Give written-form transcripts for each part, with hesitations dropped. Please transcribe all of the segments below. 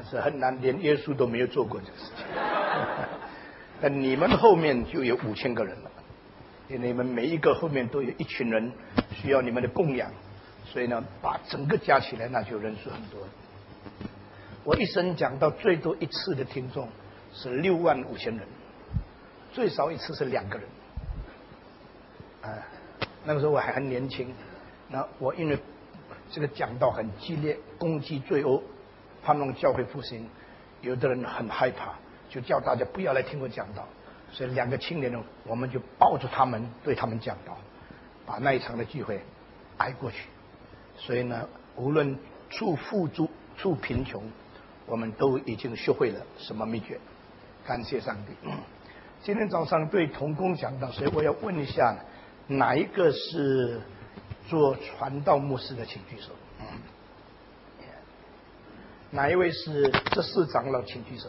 是很难，连耶稣都没有做过这个事情。但你们后面就有5000个人了，因为你们每一个后面都有一群人需要你们的供养，所以呢，把整个加起来，那就人数很多了。我一生讲到最多一次的听众是65000人，最少一次是2个人。那个时候我还很年轻，那我因为这个讲道很激烈，攻击罪恶，盼望教会复兴，有的人很害怕，就叫大家不要来听我讲道。所以2个青年人，我们就抱着他们，对他们讲道，把那一场的聚会挨过去。所以呢，无论处富足处贫穷，我们都已经学会了什么秘诀。感谢上帝。今天早上对同工讲道，所以我要问一下，哪一个是做传道牧师的，请举手。哪一位是执事长老，请举手。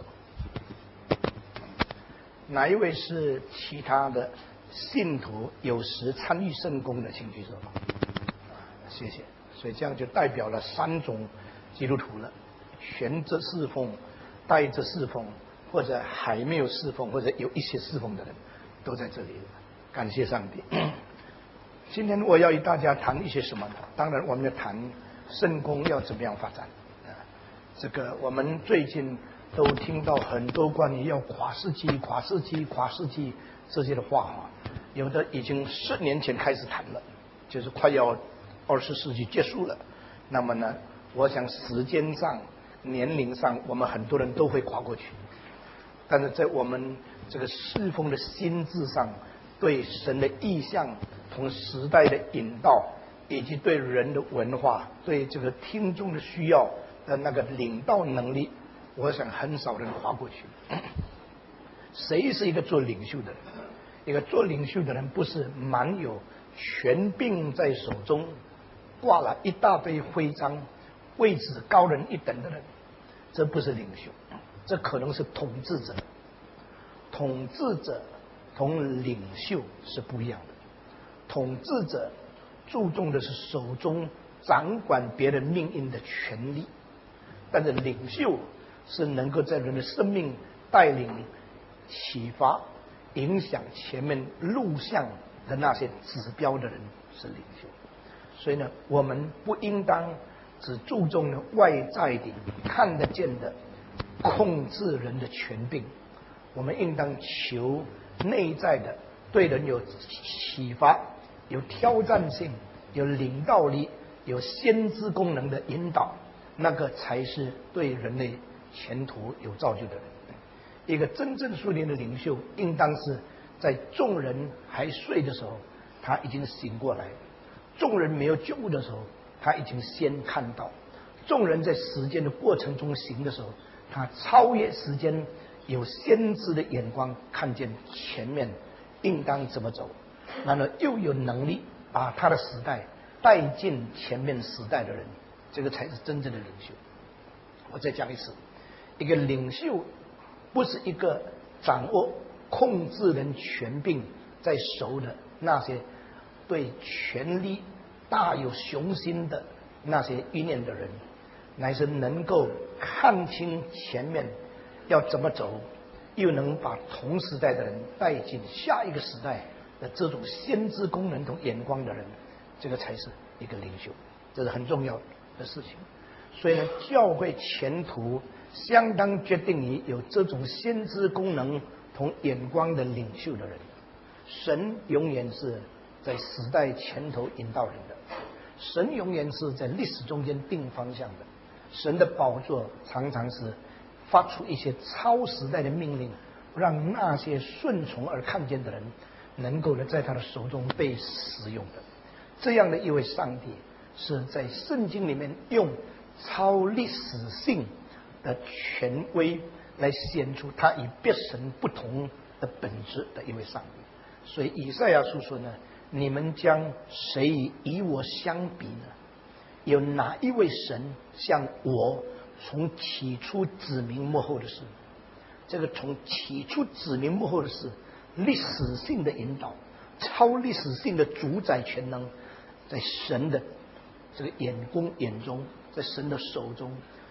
哪一位是其他的信徒有时参与圣工的，请举手。谢谢。所以这样就代表了3种基督徒了：全职侍奉、带着侍奉，或者还没有侍奉，或者有一些侍奉的人，都在这里了。感谢上帝。今天我要与大家谈一些什么呢？当然，我们要谈圣工要怎么样发展。这个我们最近都听到很多关于要跨世纪这些的话，有的已经10年前开始谈了，就是快要20世纪结束了。那么呢，我想时间上、年龄上，我们很多人都会跨过去，但是在我们这个侍奉的心智上，对神的意象同时代的引导，以及对人的文化、对这个听众的需要的那个领导能力，我想很少人跨过去。谁是一个做领袖的人？一个做领袖的人不是满有权柄在手中，挂了一大堆徽章，位置高人一等的人，这不是领袖，这可能是统治者。统治者同领袖是不一样的。统治者注重的是手中掌管别人命运的权利，但是领袖是能够在人的生命带领、启发、影响前面路向的那些指标的人是领袖。所以呢，我们不应当只注重了外在的看得见的控制人的权柄，我们应当求内在的对人有启发、有挑战性、有领导力、有先知功能的引导，那个才是对人类前途有造就的人。一个真正属灵的领袖，应当是在众人还睡的时候，他已经醒过来；众人没有觉悟的时候，他已经先看到；众人在时间的过程中行的时候，他超越时间，有先知的眼光，看见前面应当怎么走，然后又有能力把他的时代带进前面时代的人，这个才是真正的领袖。我再讲一次，一个领袖不是一个掌握控制人权柄在手的那些对权力大有雄心的那些意念的人，乃是能够看清前面要怎么走，又能把同时代的人带进下一个时代的这种先知功能同眼光的人，这个才是一个领袖，这是很重要的事情。所以呢，教会前途相当决定于有这种先知功能同眼光的领袖的人。神永远是在时代前头引导人的，神永远是在历史中间定方向的。神的宝座常常是发出一些超时代的命令，让那些顺从而看见的人能够在他的手中被使用的。这样的一位上帝是在圣经里面用超历史性的权威来显出他与别神不同的本质的一位上帝。所以以赛亚书说呢，你们将谁与我相比呢？有哪一位神像我从起初指明幕后的事？这个从起初指明幕后的事，历史性的引导，超历史性的主宰权能，在神的这个眼中，在神的手中，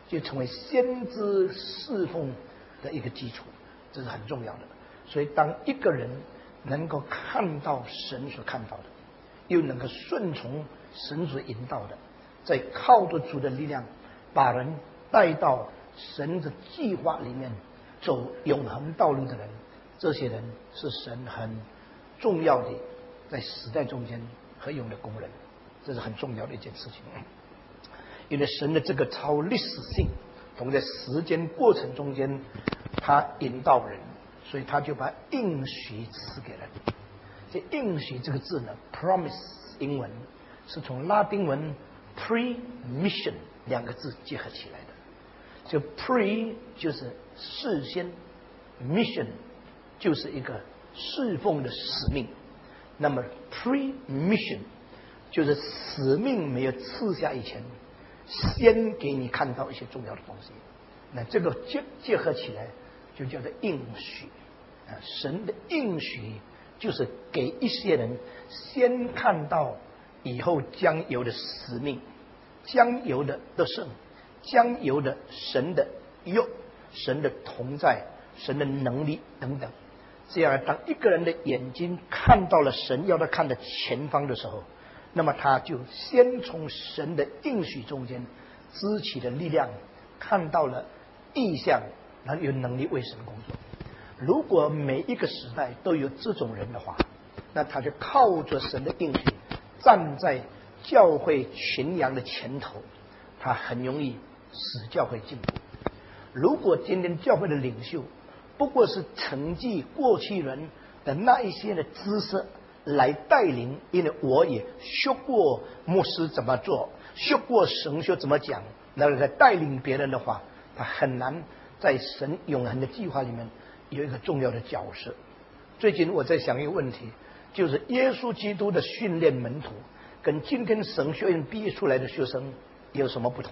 就成为先知侍奉的一个基础，这是很重要的。所以当一个人能够看到神所看到的，又能够顺从神所引导的，在靠着主的力量把人带到神的计划里面走永恒道路的人，这些人是神很重要的在时代中间合用的工人，这是很重要的一件事情。因为神的这个超历史性，同在时间过程中间他引导人，所以他就把应许赐给人。这应许这个字呢 promise 英文是从拉丁文 pre-mission 两个字结合起来的。就 pre 就是事先， mission 就是一个侍奉的使命。那么 pre-mission 就是使命没有赐下以前，先给你看到一些重要的东西。那这个结合起来就叫做应许。神的应许就是给一些人先看到以后将有的使命，将有的得胜，将有的神的佑，神的同在，神的能力等等。这样当一个人的眼睛看到了神要他看的前方的时候，那么他就先从神的应许中间支起的力量看到了意象，然后有能力为神工作。如果每一个时代都有这种人的话，那他就靠着神的应许站在教会群羊的前头，他很容易使教会进步。如果今天教会的领袖不过是承继过去人的那一些的知识来带领，因为我也学过牧师怎么做，学过神学怎么讲，那来带领别人的话，他很难在神永恒的计划里面有一个重要的角色。最近我在想一个问题，就是耶稣基督的训练门徒跟今天神学院毕业出来的学生有什么不同？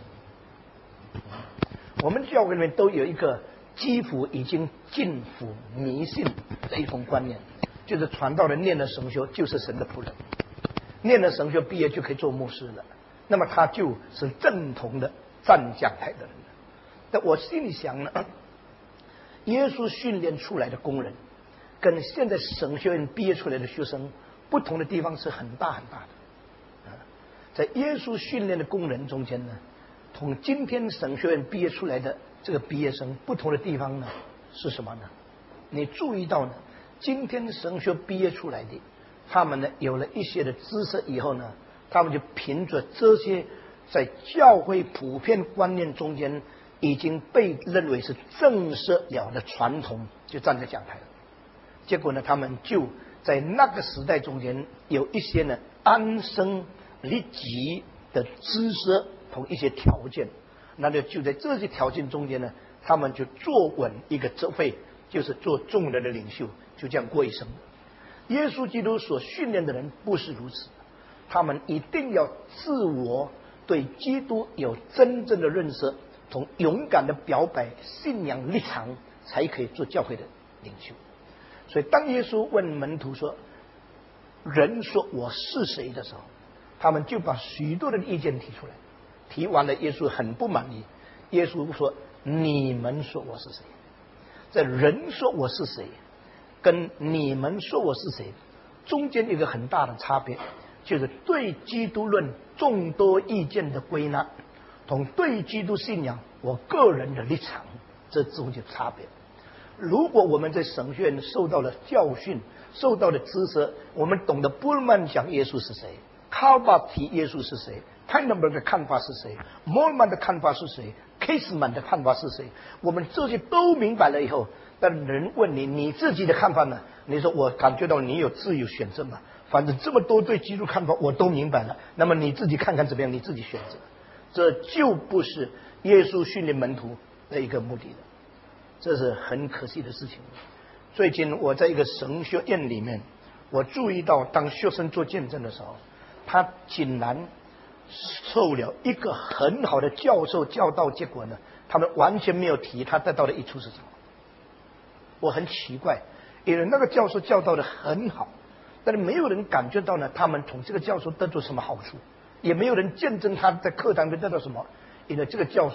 我们教会里面都有一个几乎已经近乎迷信的一种观念，就是传道人念了神学就是神的仆人，念了神学毕业就可以做牧师了，那么他就是正统的站讲台的人了。但我心里想呢，耶稣训练出来的工人跟现在神学院毕业出来的学生不同的地方是很大很大的。在耶稣训练的工人中间呢，同今天神学院毕业出来的这个毕业生不同的地方呢是什么呢？你注意到呢，今天神学毕业出来的他们呢有了一些的知识以后呢，他们就凭着这些在教会普遍观念中间已经被认为是正式了的传统，就站在讲台了。结果呢，他们就在那个时代中间有一些呢安身立己的知识同一些条件，那就在这些条件中间呢，他们就坐稳一个职位，就是做众人的领袖，就这样过一生。耶稣基督所训练的人不是如此，他们一定要自我对基督有真正的认识，同勇敢的表白信仰立场，才可以做教会的领袖。所以当耶稣问门徒说人说我是谁的时候，他们就把许多的意见提出来，提完了耶稣很不满意。耶稣说你们说我是谁？这人说我是谁跟你们说我是谁中间有一个很大的差别，就是对基督论众多意见的归纳同对基督信仰我个人的立场，这中间差别。如果我们在神学院受到了教训，受到了知识，我们懂得布尔曼讲耶稣是谁，卡尔巴提耶稣是谁，泰勒伯的看法是谁，摩尔曼的看法是谁，凯斯曼的看法是谁，我们这些都明白了以后，但人问你你自己的看法呢？你说我感觉到你有自由选择嘛，反正这么多对基督看法我都明白了，那么你自己看看怎么样，你自己选择。这就不是耶稣训练门徒的一个目的了，这是很可惜的事情。最近我在一个神学院里面，我注意到当学生做见证的时候，他竟然受了一个很好的教授教导，结果呢他们完全没有提他得到的益处是什么。我很奇怪，因为那个教授教导的很好，但是没有人感觉到呢他们从这个教授得到什么好处，也没有人见证他在课堂里得到什么。因为这个教授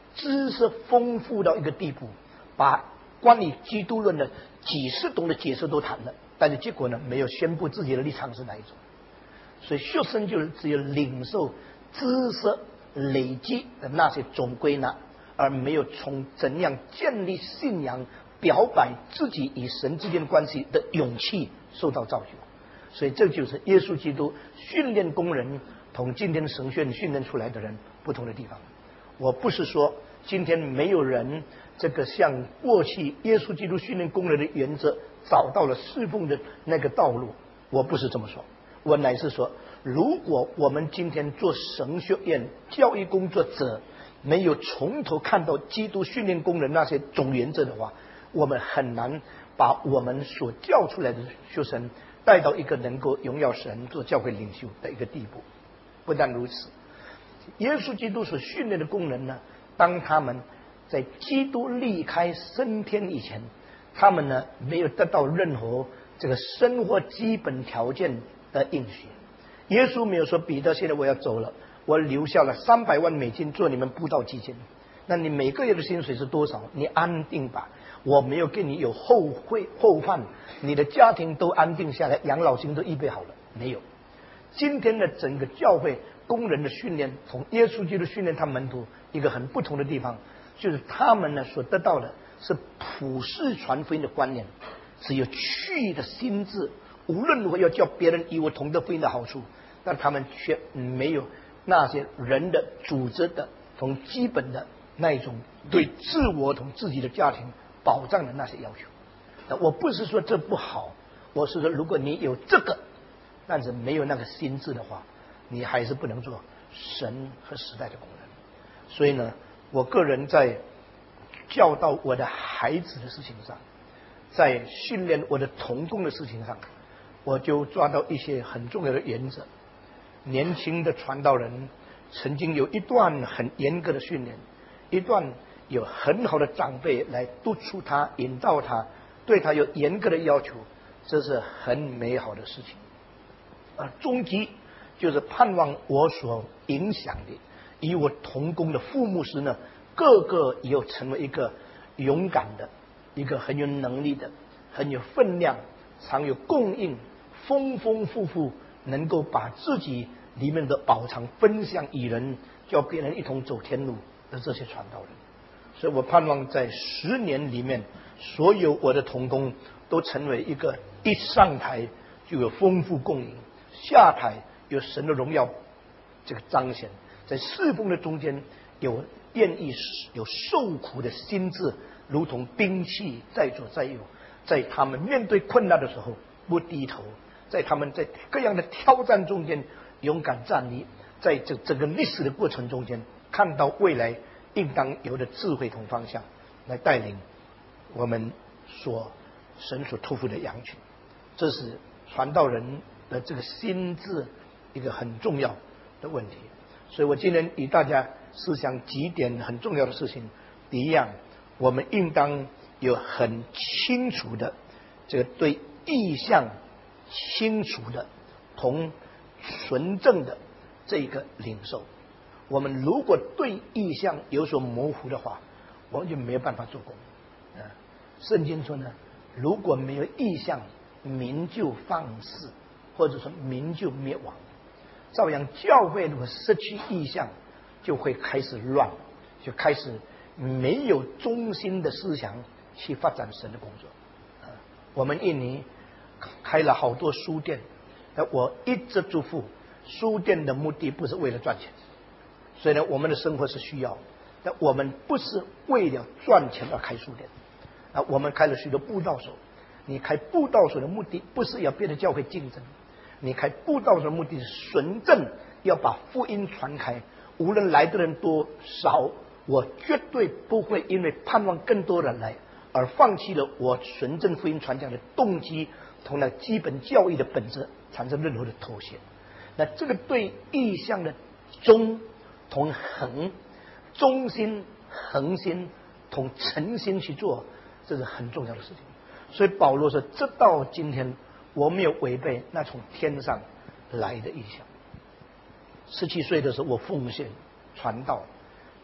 知识丰富到一个地步，把关于基督论的几十种的解释都谈了，但是结果呢，没有宣布自己的立场是哪一种。所以学生就是只有领受知识累积的那些总归纳，而没有从怎样建立信仰、表白自己与神之间的关系的勇气受到造就。所以这就是耶稣基督训练工人同今天神学院训练出来的人不同的地方。我不是说今天没有人这个像过去耶稣基督训练工人的原则找到了侍奉的那个道路，我不是这么说，我乃是说，如果我们今天做神学院教育工作者没有从头看到基督训练工人那些总原则的话，我们很难把我们所教出来的学生带到一个能够荣耀神做教会领袖的一个地步。不但如此，耶稣基督所训练的工人呢，当他们在基督离开升天以前，他们呢没有得到任何这个生活基本条件的应许。耶稣没有说，彼得，现在我要走了，我留下了300万美金做你们布道基金，那你每个月的薪水是多少？你安定吧，我没有给你有后患，你的家庭都安定下来，养老金都预备好了。没有。今天的整个教会工人的训练，从耶稣基督训练他门徒一个很不同的地方，就是他们呢所得到的是普世传福音的观念，只有去的心智，无论如何要叫别人与我同得福音的好处，但他们却没有那些人的组织的从基本的那一种对自我同自己的家庭保障的那些要求。我不是说这不好，我是说如果你有这个，但是没有那个心智的话，你还是不能做神和时代的工人。所以呢，我个人在教导我的孩子的事情上，在训练我的同工的事情上，我就抓到一些很重要的原则。年轻的传道人曾经有一段很严格的训练，一段有很好的长辈来督促他、引导他，对他有严格的要求，这是很美好的事情。终极就是盼望我所影响的与我同工的副牧师呢，个个也有成为一个勇敢的、一个很有能力的、很有分量、常有供应、丰丰富富，能够把自己里面的宝藏分享与人，叫别人一同走天路的这些传道人。所以我盼望在10年里面，所有我的同工都成为一个一上台就有丰富供应，下台有神的荣耀这个彰显，在侍奉的中间有愿意有受苦的心智，如同兵器在左在右，在他们面对困难的时候不低头，在他们在各样的挑战中间勇敢站立，在这整个历史的过程中间看到未来应当有的智慧同方向，来带领我们神所托付的羊群。这是传道人的这个心智一个很重要的问题。所以我今天与大家思想几点很重要的事情。第一样，我们应当有很清楚的这个对意向清楚的同纯正的这个领受。我们如果对意向有所模糊的话，我们就没有办法做工。圣经说呢，如果没有意向，民就放肆，或者说民就灭亡。照样教会如果失去意向，就会开始乱，就开始没有中心的思想去发展神的工作。我们印尼开了好多书店，我一直嘱咐，书店的目的不是为了赚钱，所以呢，我们的生活是需要，但我们不是为了赚钱而开书店。我们开了许多布道所，你开布道所的目的不是要别的教会竞争，你开布道所的目的是纯正要把福音传开，无论来的人多少，我绝对不会因为盼望更多人来而放弃了我纯正福音传讲的动机同那基本教义的本质产生任何的妥协。那这个对意向的忠同恒，忠心恒心同诚心去做，这是很重要的事情。所以保罗说，直到今天我没有违背那从天上来的意向。17岁的时候我奉献传道，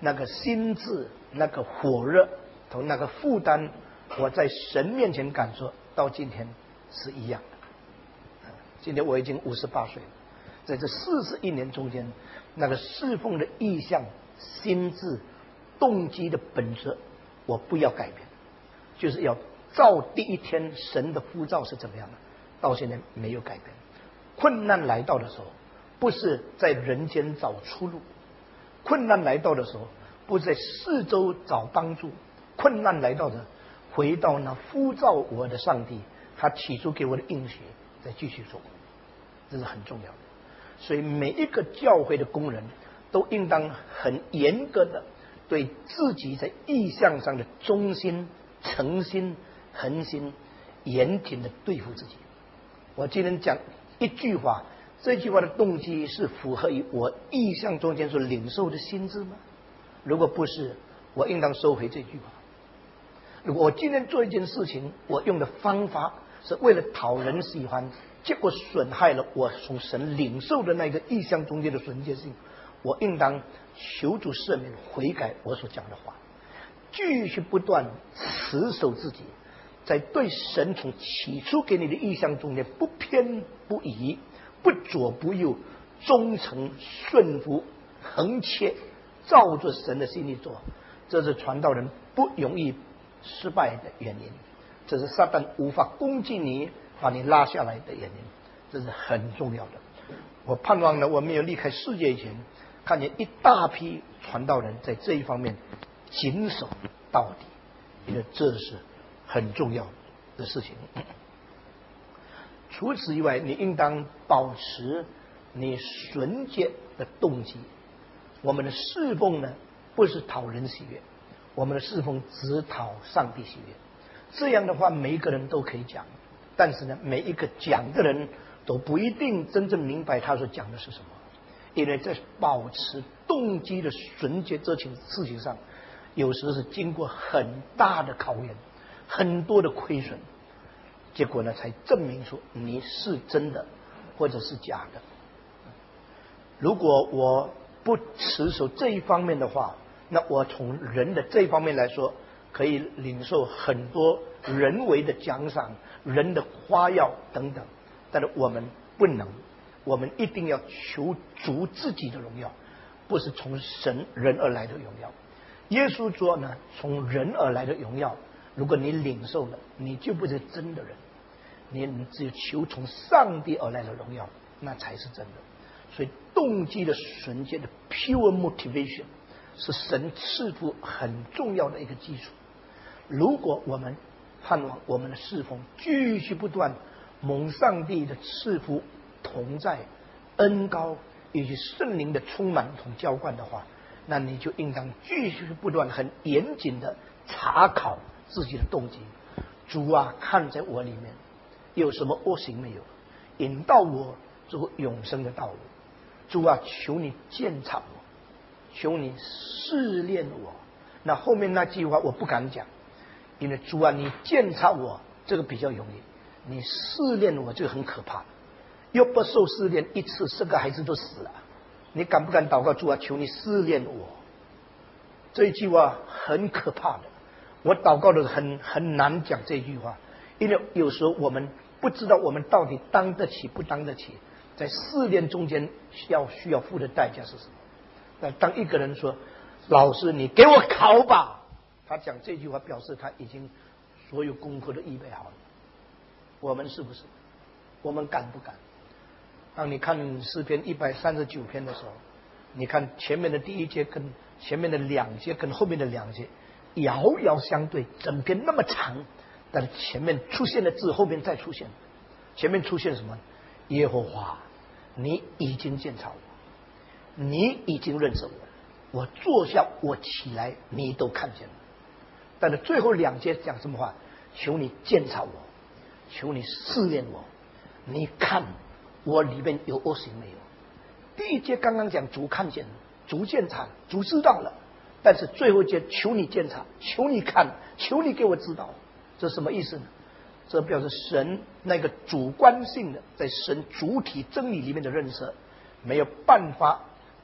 那个心智、那个火热同那个负担，我在神面前感受到今天是一样的。今天我已经58岁了，在这41年中间，那个侍奉的意向、心智、动机的本质，我不要改变，就是要照第一天神的呼召是怎么样的，到现在没有改变。困难来到的时候，不是在人间找出路，困难来到的时候，不是在四周找帮助，困难来到的，回到那呼召我的上帝，他起初给我的应许，再继续做，这是很重要的。所以每一个教会的工人都应当很严格的对自己在意向上的忠心、诚心、恒心，严谨的对付自己。我今天讲一句话，这句话的动机是符合于我意向中间所领受的心智吗？如果不是，我应当收回这句话。如果我今天做一件事情，我用的方法是为了讨人喜欢，结果损害了我从神领受的那个意向中间的纯洁性，我应当求主赦免，悔改我所讲的话，继续不断持守自己，在对神从起初给你的意向中间不偏不倚，不左不右，忠诚顺服，横切照着神的心意做，这是传道人不容易失败的原因，这是撒旦无法攻击你把你拉下来的原因，这是很重要的。我盼望呢，我没有离开世界以前，看见一大批传道人在这一方面谨守到底，因为这是很重要的事情。除此以外，你应当保持你纯洁的动机。我们的侍奉呢，不是讨人喜悦，我们的侍奉只讨上帝喜悦。这样的话，每一个人都可以讲，但是呢，每一个讲的人都不一定真正明白他所讲的是什么，因为在保持动机的纯洁这件事情上，有时是经过很大的考验，很多的亏损，结果呢，才证明出你是真的或者是假的。如果我不持守这一方面的话，那我从人的这一方面来说，可以领受很多人为的奖赏、人的夸耀等等，但是我们不能，我们一定要求主自己的荣耀，不是从神人而来的荣耀。耶稣说呢，从人而来的荣耀，如果你领受了，你就不是真的人，你只有求从上帝而来的荣耀，那才是真的。所以动机的纯洁的 pure motivation 是神赐福很重要的一个基础。如果我们盼望我们的侍奉继续不断蒙上帝的赐福同在、恩膏以及圣灵的充满同浇灌的话，那你就应当继续不断很严谨的查考自己的动机。主啊，看在我里面有什么恶行没有，引导我走永生的道路。主啊，求你鉴察我，求你试炼我。那后面那句话我不敢讲，因为主啊，你鉴察我这个比较容易，你试炼我这个很可怕。又不受试炼一次，10个孩子都死了。你敢不敢祷告，主啊，求你试炼我？这一句话很可怕的。我祷告的很难讲这句话，因为有时候我们不知道我们到底当得起不当得起，在试炼中间需要付的代价是什么？那当一个人说，老师你给我考吧，他讲这句话表示他已经所有功课都预备好了。我们是不是？我们敢不敢？当你看诗篇139篇的时候，你看前面的第一节跟前面的2节跟后面的2节遥遥相对，整篇那么长，但是前面出现的字后面再出现，前面出现什么？耶和华，你已经鉴察我，你已经认识我，我坐下我起来你都看见了。但是最后2节讲什么话？求你鉴察我，求你试炼我，你看我里面有恶行没有。第一节刚刚讲主看见了，主鉴察，主知道了，但是最后一节求你鉴察，求你看，求你给我知道，这什么意思呢？这表示神那个主观性的在神主体真理里面的认识没有办法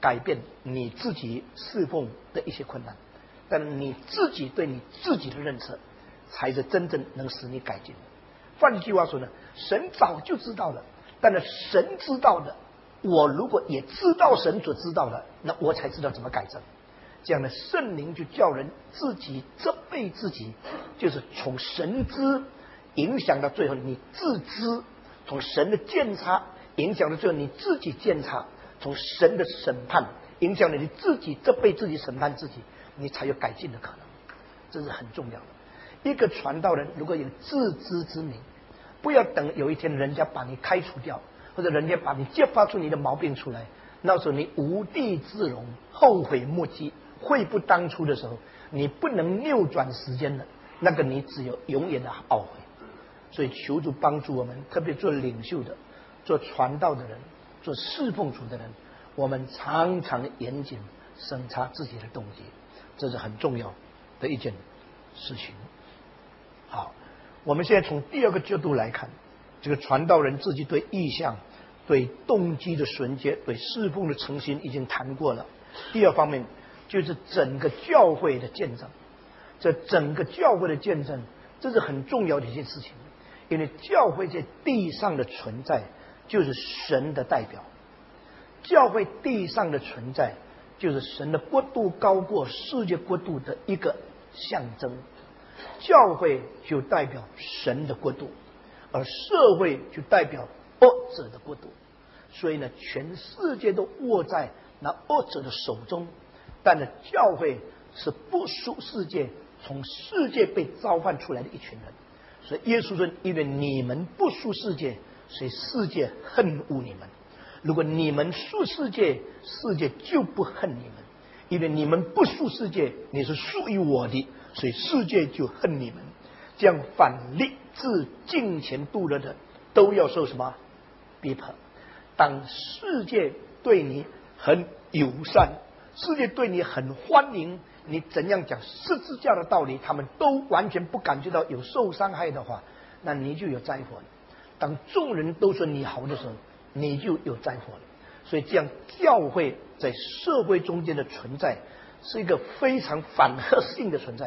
改变你自己侍奉的一些困难，但你自己对你自己的认识，才是真正能使你改进。换句话说呢，神早就知道了，但是神知道的，我如果也知道神所知道的，那我才知道怎么改正。这样的圣灵就叫人自己责备自己，就是从神知影响到最后你自知，从神的鉴察影响到最后你自己鉴察，从神的审判影响了你自己责备自己审判自己，你才有改进的可能。这是很重要的。一个传道人如果有自知之明，不要等有一天人家把你开除掉，或者人家把你揭发出你的毛病出来，那时候你无地自容，后悔莫及，悔不当初的时候，你不能扭转时间的，那个你只有永远的懊悔。所以求主帮助我们，特别做领袖的、做传道的人、做侍奉主的人，我们常常严谨审查自己的动机，这是很重要的一件事情。好，我们现在从第二个角度来看，这个传道人自己对意向、对动机的纯洁、对侍奉的诚心已经谈过了。第二方面就是整个教会的见证，这整个教会的见证，这是很重要的一件事情，因为教会在地上的存在就是神的代表，教会地上的存在就是神的国度高过世界国度的一个象征。教会就代表神的国度，而社会就代表恶者的国度。所以呢，全世界都握在那恶者的手中，但是教会是不属世界，从世界被召唤出来的一群人。所以耶稣说，因为你们不属世界，所以世界恨恶你们。如果你们属世界，世界就不恨你们。因为你们不属世界，你是属于我的，所以世界就恨你们。这样反立志敬虔度日的，都要受什么逼迫？当世界对你很友善，世界对你很欢迎，你怎样讲十字架的道理，他们都完全不感觉到有受伤害的话，那你就有灾祸了。当众人都说你好的时候，你就有灾祸了。所以这样教会在社会中间的存在是一个非常反核性的存在，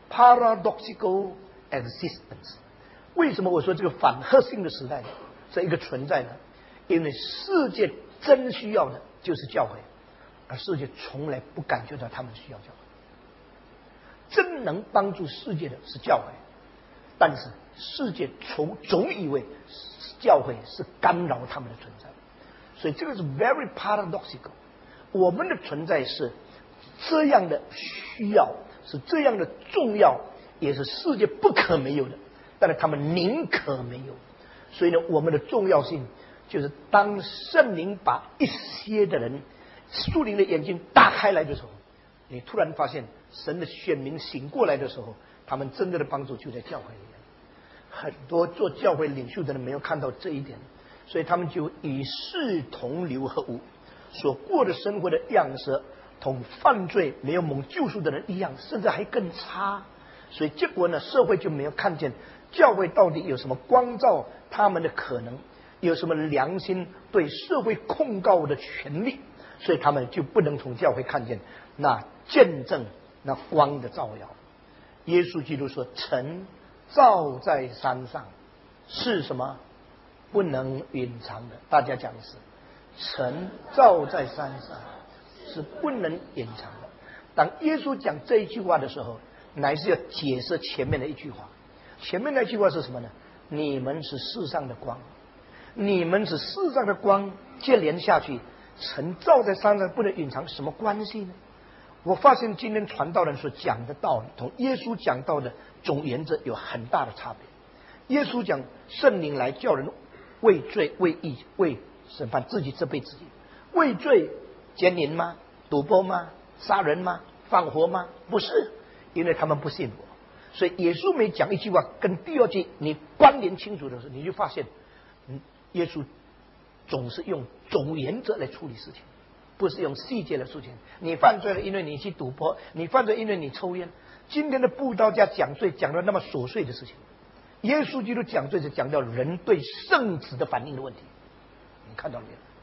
paradoxical existence。 为什么我说这个反核性的时代是一个存在呢？因为世界真需要的就是教会，而世界从来不感觉到他们需要教会。真能帮助世界的是教会，但是世界总以为教会是干扰他们的存在。所以这个是 very paradoxical。 我们的存在是这样的需要，是这样的重要，也是世界不可没有的，但是他们宁可没有。所以呢，我们的重要性就是当圣灵把一些的人属灵的眼睛打开来的时候，你突然发现神的选民醒过来的时候，他们真正的帮助就在教会里面。很多做教会领袖的人没有看到这一点，所以他们就与世同流合污，所过的生活的样式同犯罪没有蒙救赎的人一样，甚至还更差。所以结果呢，社会就没有看见教会到底有什么光照他们的可能，有什么良心对社会控告的权利，所以他们就不能从教会看见那见证那光的照耀。耶稣基督说，晨照在山上是什么？不能隐藏的。大家讲的是，晨照在山上是不能隐藏的。当耶稣讲这一句话的时候，乃是要解释前面的一句话。前面那句话是什么呢？你们是世上的光，你们是世上的光，接连下去，晨照在山上不能隐藏，什么关系呢？我发现今天传道人所讲的道理同耶稣讲到的总原则有很大的差别。耶稣讲圣灵来叫人为罪、为义、为审判，自己责备自己。为罪奸淫吗？赌博吗？杀人吗？放火吗？不是，因为他们不信我。所以耶稣每讲一句话跟第二句你关联清楚的时候，你就发现耶稣总是用总原则来处理事情，不是用细节的事情。你犯罪了，因为你去赌博；你犯罪，因为你抽烟。今天的布道家讲罪讲到那么琐碎的事情，耶稣基督讲罪是讲到人对圣子的反应的问题。你看到没有？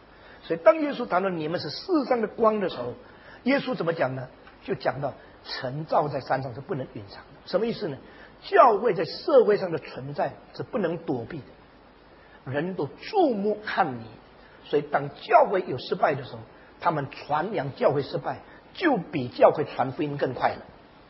所以当耶稣谈到你们是世上的光的时候，耶稣怎么讲呢？就讲到城造在山上是不能隐藏的。什么意思呢？教会在社会上的存在是不能躲避的，人都注目看你。所以当教会有失败的时候，他们传扬教会失败，就比教会传福音更快了。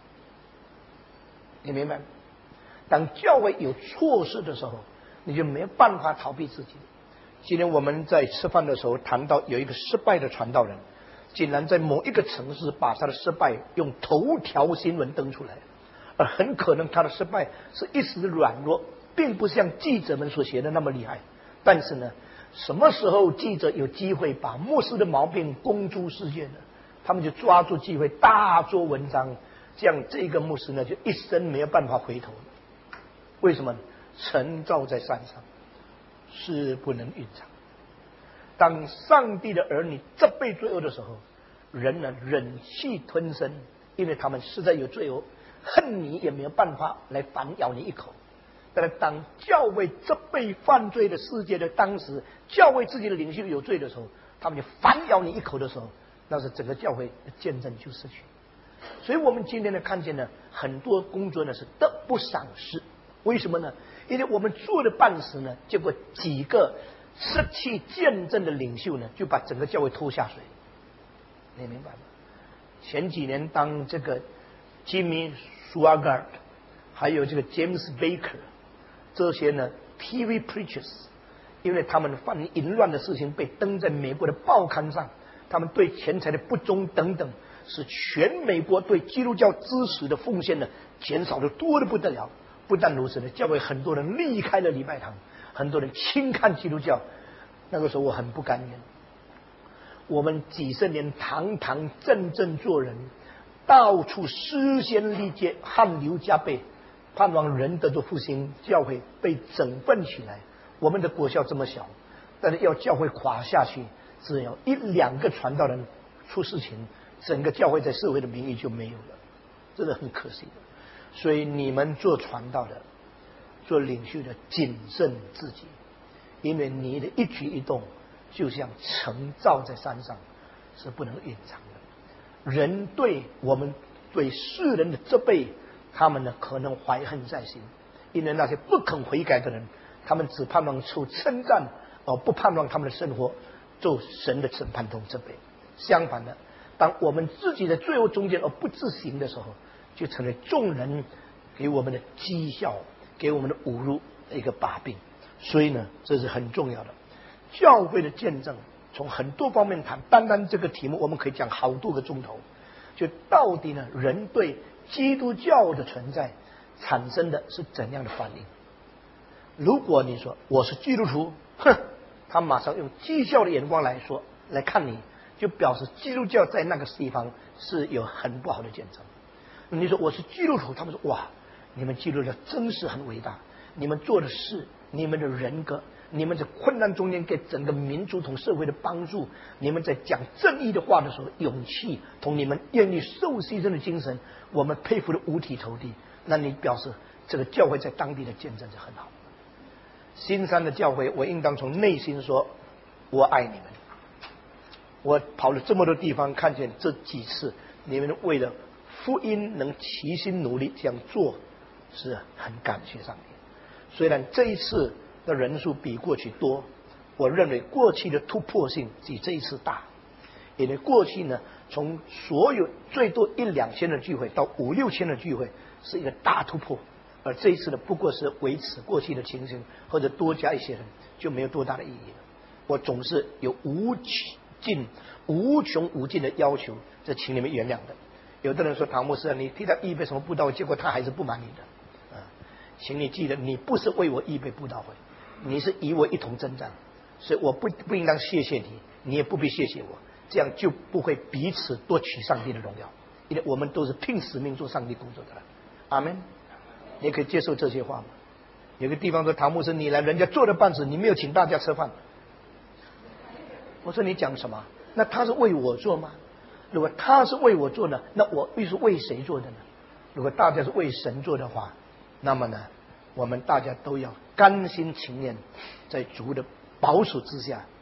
你明白吗？当教会有错事的时候，你就没有办法逃避自己。今天我们在吃饭的时候谈到有一个失败的传道人，竟然在某一个城市把他的失败用头条新闻登出来，而很可能他的失败是一时软弱，并不像记者们所写的那么厉害。但是呢，什么时候记者有机会把牧师的毛病公诸世界呢？他们就抓住机会大做文章，这样这个牧师呢就一生没有办法回头。为什么？城造在山上是不能隐藏。当上帝的儿女责备罪恶的时候，人呢忍气吞声，因为他们实在有罪恶，恨你也没有办法来反咬你一口。但是当教会责备犯罪的世界的当时，教会自己的领袖有罪的时候，他们就反咬你一口的时候，那是整个教会的见证就失去。所以我们今天呢看见呢，很多工作呢是得不偿失。为什么呢？因为我们做了半时呢，结果几个失去见证的领袖呢，就把整个教会拖下水。你明白吗？前几年当这个 Jimmy Swaggart 还有这个 James Baker 这些呢 TV preachers， 因为他们犯淫乱的事情被登在美国的报刊上，他们对钱财的不忠等等，使全美国对基督教支持的奉献呢减少的多得不得了。不但如此呢，教会很多人离开了礼拜堂，很多人轻看基督教。那个时候我很不甘愿。我们几十年堂堂正正做人，到处施先历届，汗流浃背，盼望人得着复兴，教会被整顿起来。我们的国校这么小，但是要教会垮下去，只要一两个传道人出事情，整个教会在社会的名誉就没有了，真的很可惜的。所以你们做传道的、做领袖的，谨慎自己，因为你的一举一动就像城造在山上，是不能隐藏的。人对我们对世人的责备，他们呢可能怀恨在心，因为那些不肯悔改的人，他们只盼望受称赞，而不盼望他们的生活受神的审判中责备。相反的，当我们自己在罪恶中间而不自省的时候，就成为众人给我们的讥笑，给我们的侮辱的一个把柄。所以呢，这是很重要的。教会的见证从很多方面谈，单单这个题目我们可以讲好多个钟头。就到底呢，人对基督教的存在产生的是怎样的反应？如果你说我是基督徒，哼，他马上用讥笑的眼光来说来看你，就表示基督教在那个地方是有很不好的见证。你说我是基督徒，他们说哇，你们基督教真是很伟大，你们做的事，你们的人格，你们在困难中间给整个民族同社会的帮助，你们在讲正义的话的时候勇气同你们愿意受牺牲的精神，我们佩服的五体投地。那你表示这个教会在当地的见证是很好。新山的教会，我应当从内心说，我爱你们。我跑了这么多地方，看见这几次你们为了福音能齐心努力这样做，是很感谢上帝。虽然这一次的人数比过去多，我认为过去的突破性比这一次大。因为过去呢，从所有最多1-2千的聚会到5-6千的聚会是一个大突破，而这一次呢，不过是维持过去的情形，或者多加一些人，就没有多大的意义了。我总是有无穷无尽的要求，这请你们原谅的。有的人说唐牧师，你替他预备什么布道会，结果他还是不满你的。请你记得，你不是为我预备布道会，你是与我一同征战，所以我不应当谢谢你，你也不必谢谢我，这样就不会彼此夺取上帝的荣耀，因为我们都是拼使命做上帝工作的人。阿们。你可以接受这些话吗？有个地方说唐牧师，你来人家做了半死，你没有请大家吃饭。我说你讲什么？那他是为我做吗？如果他是为我做呢，那我又是为谁做的呢？如果大家是为神做的话，那么呢，我们大家都要甘心情愿在主的保守之下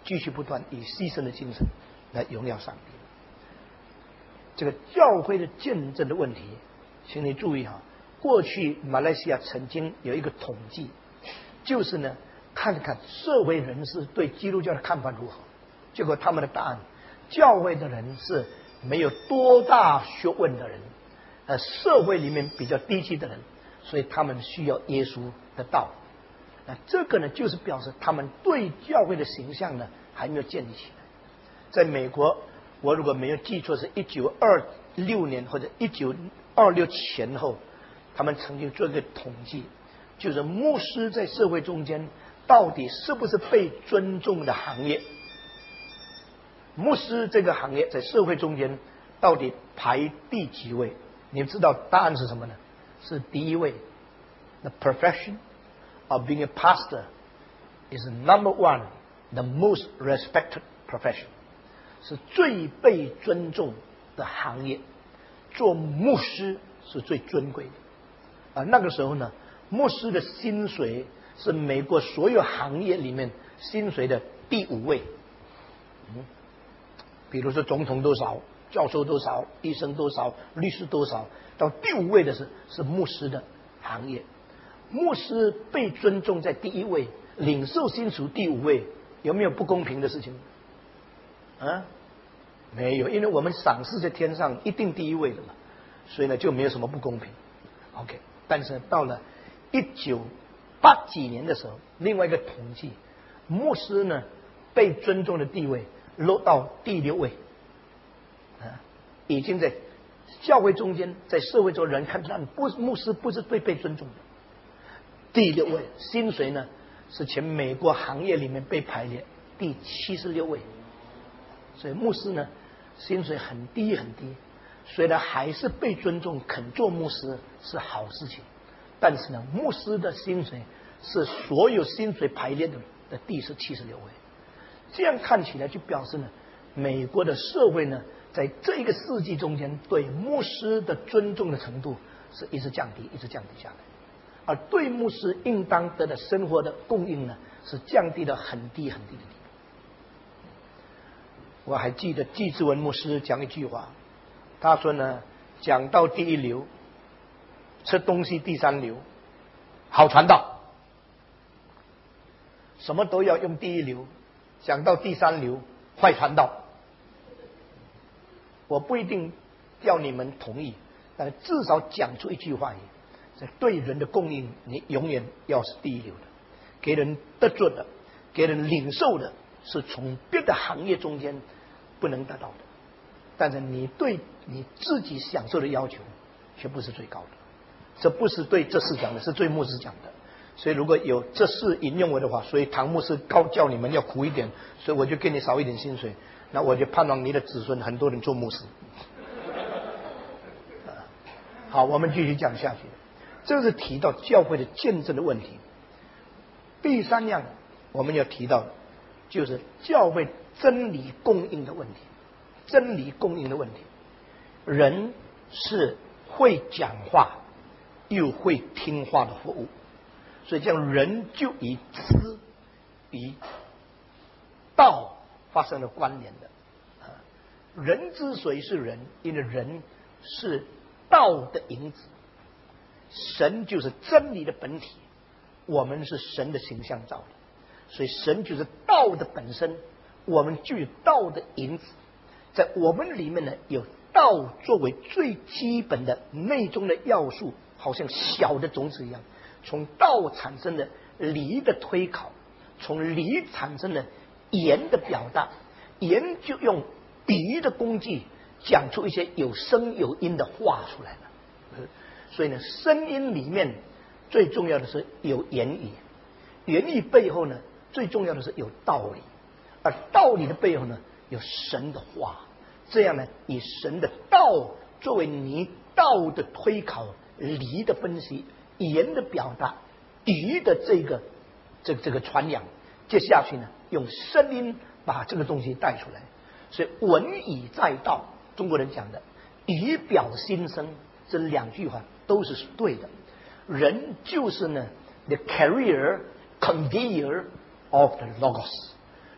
继续不断以牺牲的精神来荣耀上帝。这个教会的见证的问题，请你注意哈，过去马来西亚曾经有一个统计，就是呢看看社会人士对基督教的看法如何，结果他们的答案，教会的人是没有多大学问的人，社会里面比较低级的人，所以他们需要耶稣的道。那这个呢，就是表示他们对教会的形象呢还没有建立起来。在美国，我如果没有记错，是1926年或者1926前后，他们曾经做一个统计，就是牧师在社会中间到底是不是被尊重的行业。牧师这个行业在社会中间到底排第几位？你知道答案是什么呢？是第一位。The profession of being a pastor is number one, the most respected profession， 是最被尊重的行业。做牧师是最尊贵的。那个时候呢，牧师的薪水是美国所有行业里面薪水的第5位。比如说总统多少，教授多少，医生多少，律师多少，到第5位的是牧师的行业。牧师被尊重在第1位，领受薪酬第5位，有没有不公平的事情？没有，因为我们赏识在天上一定第1位的嘛，所以呢就没有什么不公平。OK， 但是到了1980几年的时候，另外一个统计，牧师呢被尊重的地位落到第6位，已经在教会中间，在社会中人看到牧师不是被尊重的。第6位，薪水呢是全美国行业里面被排列第76位，所以牧师呢薪水很低很低，虽然还是被尊重，肯做牧师是好事情，但是呢牧师的薪水是所有薪水排列的第76位。这样看起来就表示呢，美国的社会呢在这一个世纪中间对牧师的尊重的程度是一直降低下来，而对牧师应当得的生活的供应呢是降低到很低很低的地步。我还记得季志文牧师讲一句话，他说呢，讲到第1流，吃东西第3流，好传道，什么都要用第1流，讲到第3流，坏传道。我不一定要你们同意，但至少讲出一句话，对人的供应你永远要是第1流的，给人得着的，给人领受的是从别的行业中间不能得到的，但是你对你自己享受的要求却不是最高的。这不是对这事讲的，是对牧师讲的。所以如果有这事引用我的话，所以唐牧师高叫你们要苦一点，所以我就给你少一点薪水，那我就盼望你的子孙很多人做牧师。好，我们继续讲下去。这是提到教会的见证的问题。第3样我们要提到的就是教会真理供应的问题。真理供应的问题，人是会讲话又会听话的服务，所以这样人就与知与道发生了关联的。人之所以是人，因为人是道的影子，神就是真理的本体，我们是神的形象造的，所以神就是道的本身，我们就有道的影子。在我们里面呢，有道作为最基本的内中的要素，好像小的种子一样，从道产生的理的推考，从理产生的言的表达，言就用比喻的工具讲出一些有声有音的话出来了。所以呢，声音里面最重要的是有言语，言语背后呢最重要的是有道理，而道理的背后呢有神的话。这样呢，以神的道作为你道的推考，理的分析，言的表达，语的这个传扬，接下去呢用声音把这个东西带出来。所以文以载道，中国人讲的语表心声，这2句话都是对的。人就是呢 the carrier conveyor of the logos，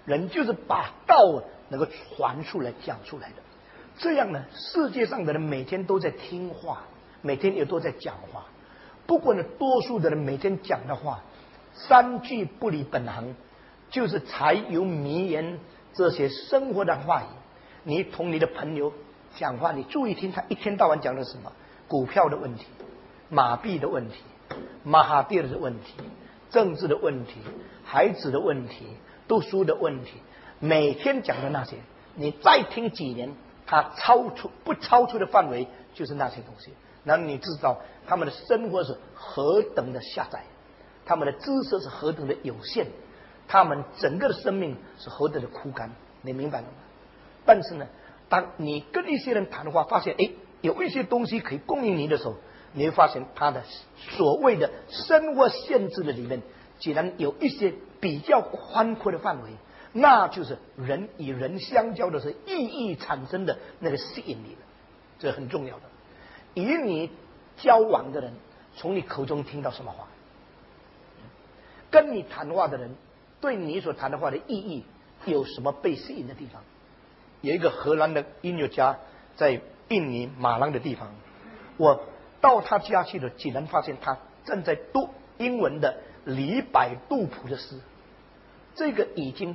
人就是把道能够传出来讲出来的。这样呢，世界上的人每天都在听话，每天也都在讲话。不过呢，多数的人每天讲的话三句不离本行，就是才有名言这些生活的话语。你同你的朋友讲话，你注意听他一天到晚讲的什么？股票的问题，马币的问题，马哈蒂的问题，政治的问题，孩子的问题，读书的问题，每天讲的那些，你再听几年，他不超出的范围就是那些东西。然后你知道他们的生活是何等的狭窄，他们的知识是何等的有限，他们整个的生命是何等的枯干，你明白了吗？但是呢，当你跟一些人谈话，发现有一些东西可以供应你的时候，你会发现他的所谓的生活限制的里面，既然有一些比较宽阔的范围，那就是人与人相交的时候意义产生的那个吸引力了，这很重要的。与你交往的人从你口中听到什么话，跟你谈话的人对你所谈的话的意义有什么被吸引的地方。有一个荷兰的音乐家在印尼马朗的地方，我到他家去了，竟然发现他正在读英文的李白杜甫的诗。这个已经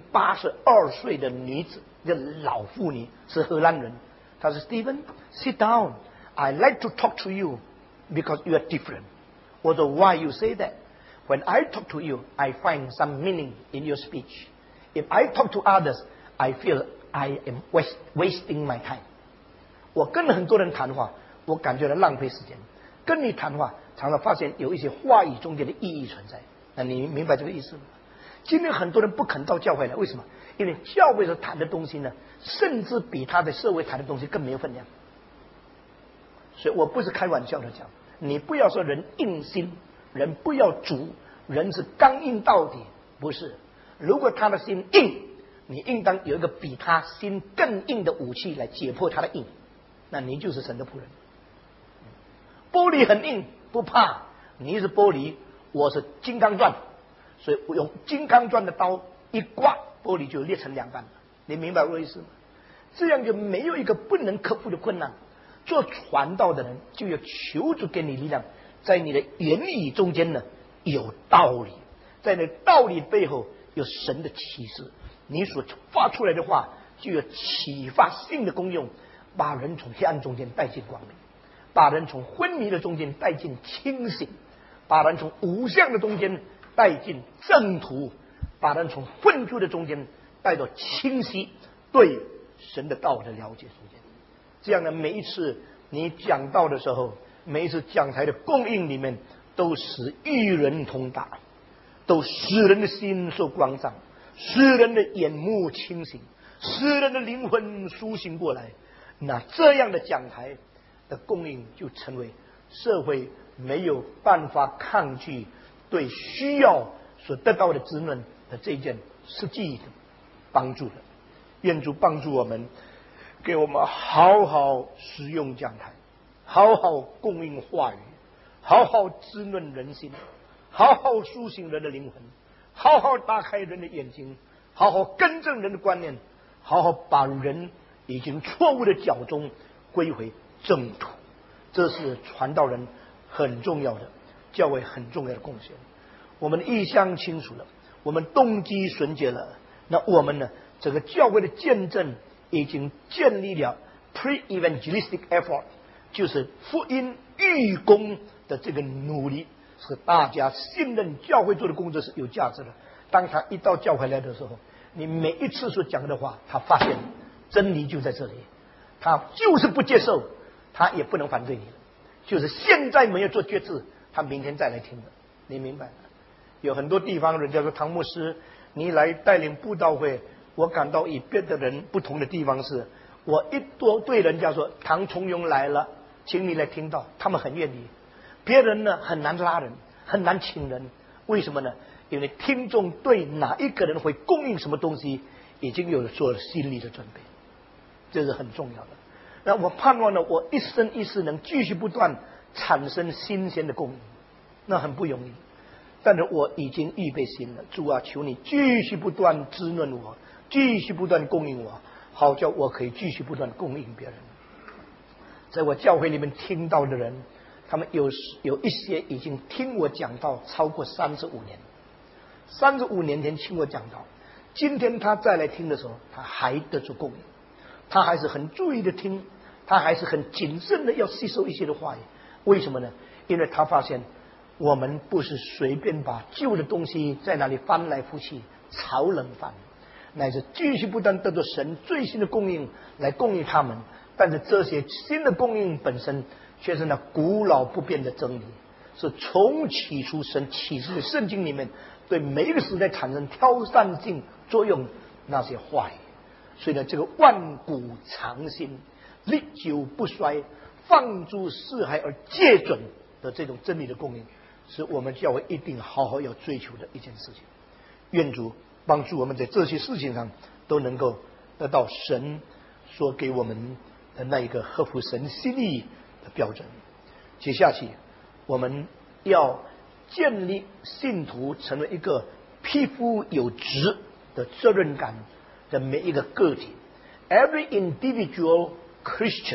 82岁的女子，一个老妇女，是荷兰人。她说 Stephen, sit down, I like to talk to you because you are different. 我说 Why you say that? When I talk to you, I find some meaning in your speech. If I talk to others, I feel I am wasting my time. 我跟很多人谈话，我感觉到浪费时间。跟你谈话，常常发现有一些话语中间的意义存在。那你明白这个意思吗？今天很多人不肯到教会来，为什么？因为教会所谈的东西呢，甚至比他在社会谈的东西更没有分量。所以我不是开玩笑的讲，你不要说人硬心，人不要足，人是刚硬到底，不是。如果他的心硬，你应当有一个比他心更硬的武器来解破他的硬，那你就是神的仆人。玻璃很硬不怕，你是玻璃，我是金刚钻，所以我用金刚钻的刀一刮，玻璃就裂成两半了。你明白我的意思吗？这样就没有一个不能克服的困难。做传道的人就要求主给你力量，在你的言语中间呢有道理，在那道理背后有神的启示，你所发出来的话就有启发性的功用，把人从黑暗中间带进光明，把人从昏迷的中间带进清醒，把人从无相的中间带进正途，把人从混沌的中间带到清晰对神的道的了解中间。这样的每一次你讲道的时候，每一次讲台的供应里面，都使与人同打，都使人的心受光照，使人的眼目清醒，使人的灵魂苏醒过来。那这样的讲台的供应就成为社会没有办法抗拒对需要所得到的滋润的这件实际的帮助的。愿主帮助我们，给我们好好使用讲台，好好供应话语，好好滋润人心，好好苏醒人的灵魂，好好打开人的眼睛，好好更正人的观念，好好把人已经错误的脚中归回正途。这是传道人很重要的，教会很重要的贡献。我们的意向清楚了，我们动机纯洁了，那我们呢，整个教会的见证已经建立了 pre-evangelistic effort， 就是福音预工的这个努力，使大家信任教会做的工作是有价值的。当他一到教会来的时候，你每一次所讲的话，他发现真理就在这里，他就是不接受，他也不能反对你了，就是现在没有做决志，他明天再来听的。你明白吗？有很多地方人家说，唐牧师你来带领布道会，我感到与别的人不同的地方是，我一多对人家说唐崇荣来了，请你来听到，他们很愿意。别人呢很难拉人，很难请人，为什么呢？因为听众对哪一个人会供应什么东西已经有做心理的准备，这是很重要的。那我盼望呢，我一生一世能继续不断产生新鲜的供应，那很不容易，但是我已经预备心了。主啊，求你继续不断滋润我， 继续不断供应我，好叫我可以继续不断供应别人。在我教会里面听到的人，他们有一些已经听我讲道超过35年，35年前听我讲道，今天他再来听的时候，他还得着供应，他还是很注意的听，他还是很谨慎的要吸收一些的话语。为什么呢？因为他发现我们不是随便把旧的东西在那里翻来覆去炒冷饭，乃是继续不断得到神最新的供应来供应他们。但是这些新的供应本身却是那古老不变的真理，是从起初神启示的圣经里面对每一个时代产生挑战性作用那些话语。所以呢，这个万古长新、历久不衰、放诸四海而皆准的这种真理的供应，是我们教会一定好好要追求的一件事情。愿主帮助我们在这些事情上都能够得到神所给我们的那一个合乎神心意的标准。接下去我们要建立信徒成为一个匹夫有职的责任感的每一个个体。 Every individual Christian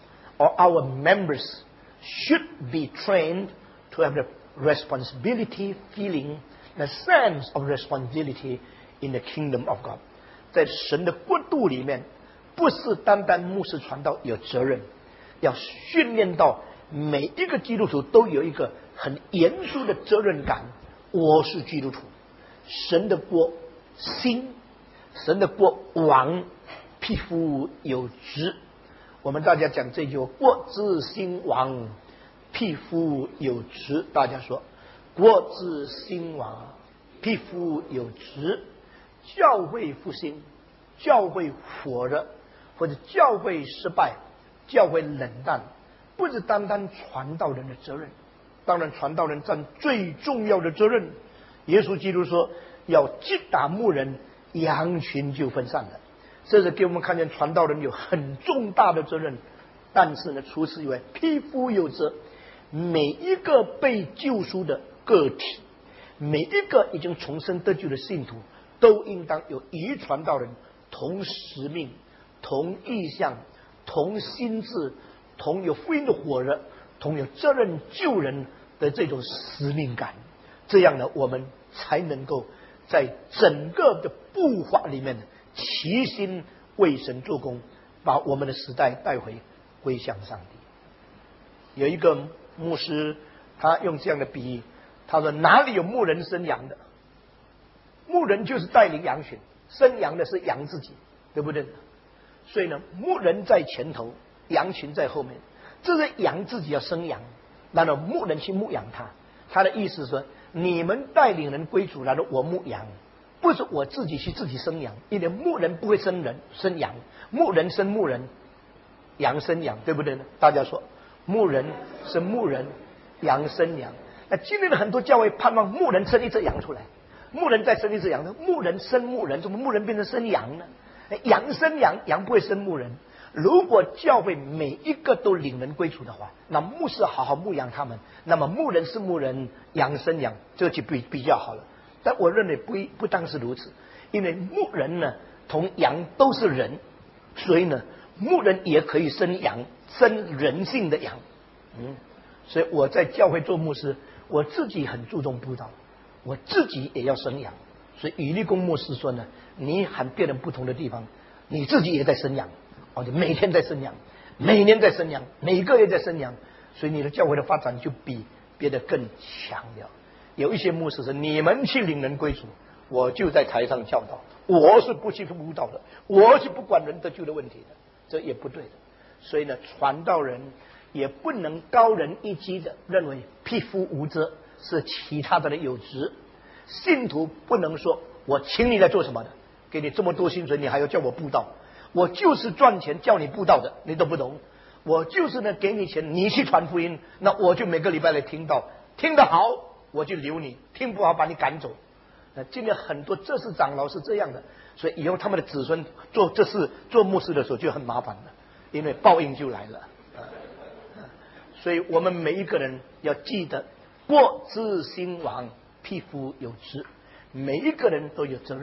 or our members should be trained to have the responsibility feeling, the sense of responsibility in the kingdom of God. 在神的国度里面，不是单单牧师传道有责任，要训练到每一个基督徒都有一个很严肃的责任感。我是基督徒，神的国兴，神的国王，匹夫有职。我们大家讲这句话：国之兴亡，匹夫有职。大家说，国之兴亡，匹夫有职。教会复兴，教会火热，或者教会失败，教会冷淡，不是单单传道人的责任。当然传道人占最重要的责任。耶稣基督说，要击打牧人，羊群就分散了。这是给我们看见传道人有很重大的责任。但是呢，除此以外，匹夫有责。每一个被救赎的个体，每一个已经重生得救的信徒，都应当有与传道人同使命、同意向、同心智、同有福音的火热、同有责任救人的这种使命感。这样呢，我们才能够在整个的步伐里面齐心为神做工，把我们的时代带回归向上帝。有一个牧师，他用这样的比喻，他说：哪里有牧人生羊的？牧人就是带领羊群，生羊的是羊自己，对不对？所以呢，牧人在前头，羊群在后面。这是羊自己要生羊，然后牧人去牧养它。他的意思是说，你们带领人归主，然后我牧羊，不是我自己去自己生羊，因为牧人不会生人生羊，牧人生牧人，羊生羊，对不对呢？大家说，牧人生牧人，羊生羊。那今天的很多教会盼望牧人生一只羊出来，牧人再生一只羊，牧人生牧人，怎么牧人变成生羊呢？羊生羊，羊不会生牧人。如果教会每一个都领人归主的话，那牧师好好牧养他们，那么牧人是牧人，羊生羊，这就比较好了。但我认为不当是如此，因为牧人呢同羊都是人，所以呢牧人也可以生羊，生人性的羊。所以我在教会做牧师，我自己很注重布道，我自己也要生羊。所以以利公牧师说呢，你喊别人不同的地方，你自己也在生羊。你每天在生羊，每年在生羊，每个月在生羊，所以你的教会的发展就比别的更强了。有一些牧师说，你们去领人归主，我就在台上教导，我是不去布道的，我是不管人得救的问题的，这也不对的。所以呢，传道人也不能高人一级的认为匹夫无责，是其他的人有职。信徒不能说，我请你来做什么的，给你这么多薪水，你还要叫我布道，我就是赚钱叫你布道的，你都不懂。我就是呢给你钱，你去传福音，那我就每个礼拜来听到，听得好我就留你，听不好把你赶走。那今天很多这是长老是这样的，所以以后他们的子孙做牧师的时候就很麻烦了，因为报应就来了。所以我们每一个人要记得，国之兴亡，匹夫有职，每一个人都有责任。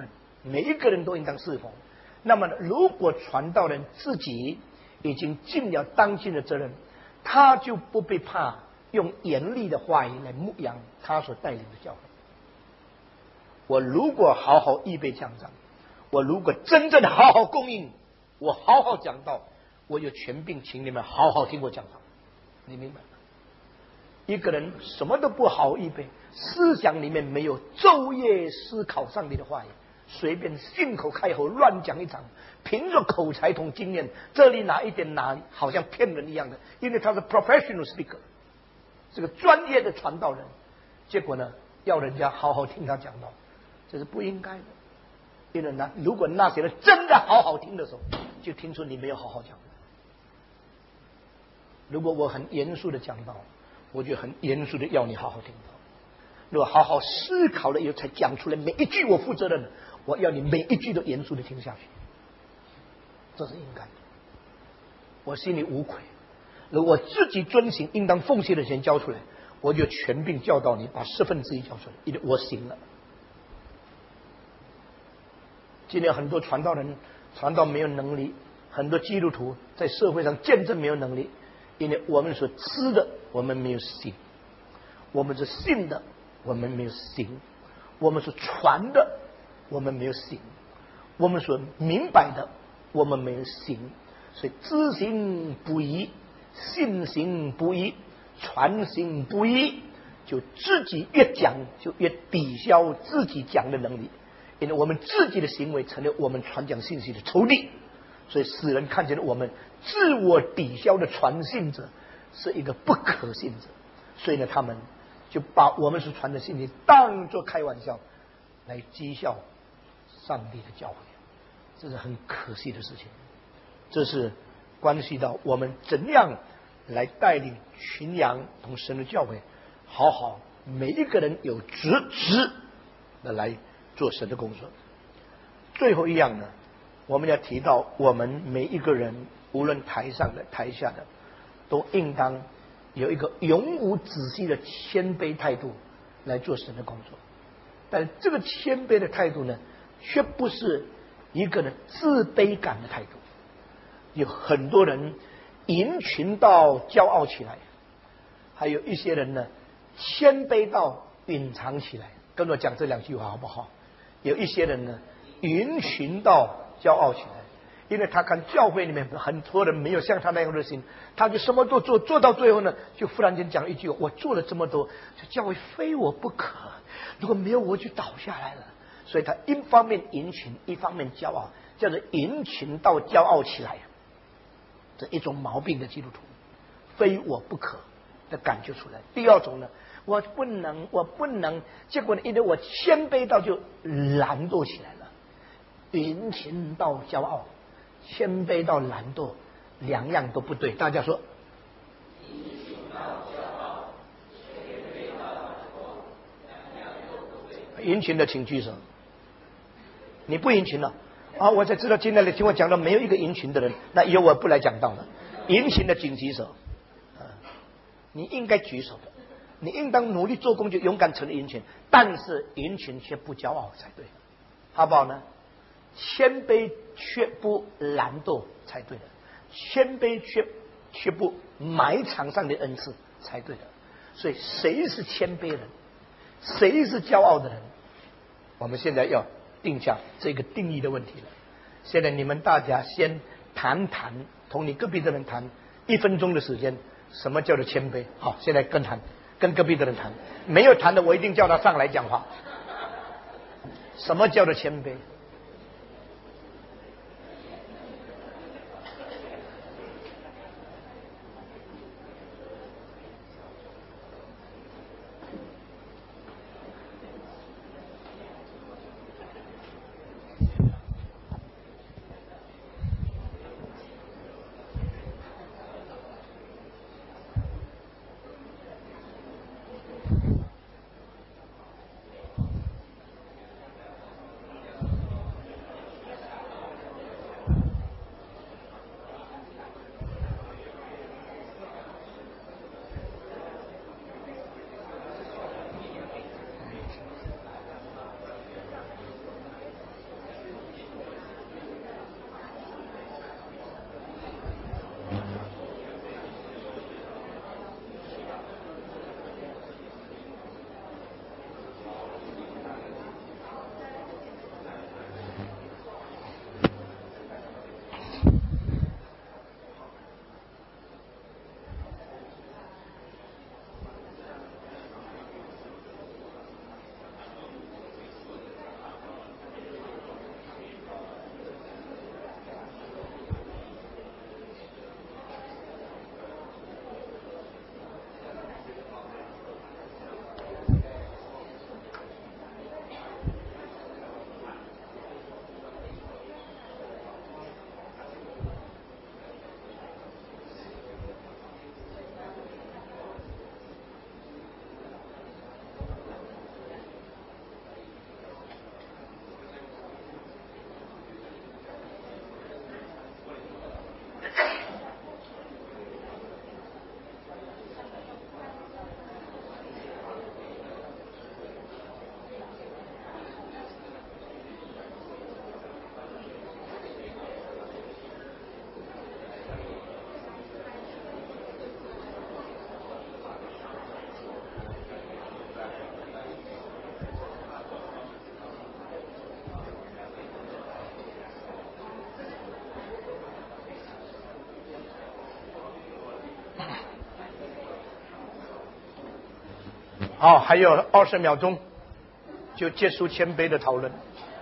每一个人都应当侍奉。那么如果传道人自己已经尽了当尽的责任，他就不被怕用严厉的话语来牧养他所带领的教会。我如果好好预备讲章，我如果真正的好好供应，我好好讲道，我有权柄请你们好好听我讲道。你明白吗？一个人什么都不好预备，思想里面没有昼夜思考上帝的话语，随便信口开河乱讲一场，凭着口才同经验，这里拿一点拿好像骗人一样的，因为他是 professional speaker， 是个专业的传道人，结果呢要人家好好听他讲道，这是不应该的。因为呢，如果那些人真的好好听的时候，就听出你没有好好讲。如果我很严肃的讲道，我就很严肃的要你好好听到。如果好好思考了以后才讲出来，每一句我负责任的，我要你每一句都严肃的听下去，这是应该的。我心里无愧。如果自己遵行应当奉献的钱交出来，我就全并教导你把1/10交出来，因为我行了。今天很多传道人传道没有能力，很多基督徒在社会上见证没有能力，因为我们所知的我们没有行，我们所信的我们没有行，我们所传的我们没有行，我们所明白的我们没有行。所以知行不一，信行不一，传行不一，就自己越讲就越抵消自己讲的能力，因为我们自己的行为成了我们传讲信息的仇敌，所以使人看见了我们自我抵消的传信者是一个不可信者，所以呢，他们就把我们所传的信息当作开玩笑来讥笑上帝的教会，这是很可惜的事情。这是关系到我们怎样来带领群羊同神的教会，好好每一个人有职的来做神的工作。最后一样呢，我们要提到我们每一个人，无论台上的台下的，都应当有一个永无止息的谦卑态度来做神的工作。但这个谦卑的态度呢，却不是一个人自卑感的态度。有很多人迎群到骄傲起来，还有一些人呢谦卑到隐藏起来。跟我讲这2句话好不好？有一些人呢迎群到骄傲起来，因为他看教会里面很多人没有像他那样热心，他就什么都做，做到最后呢就忽然间讲一句，我做了这么多，教会非我不可，如果没有我就倒下来了。所以他一方面迎群，一方面骄傲，叫做迎群到骄傲起来，这一种毛病的基督徒，非我不可的感觉出来。第二种呢，我不能，结果呢，因为我谦卑到就懒惰起来了。迎群到骄傲，谦卑到懒惰，两样都不对。大家说，迎群到骄傲，谦卑到懒惰，两样都不对。迎群的请举手。你不迎群了啊？我才知道今天来听我讲的没有一个迎群的人，那以后我不来讲道了。迎群的请举手。你应该举手的，你应当努力做工，就勇敢成为迎群，但是迎群却不骄傲才对，好不好呢？谦卑却不懒惰才对的，谦卑却不埋场上的恩赐才对的。所以谁是谦卑人，谁是骄傲的人，我们现在要定下这个定义的问题了。现在你们大家先谈谈，同你隔壁的人谈1分钟的时间，什么叫做谦卑？好，现在跟隔壁的人谈，没有谈的我一定叫他上来讲话。什么叫做谦卑？ 好，还有20秒钟就结束谦卑的讨论。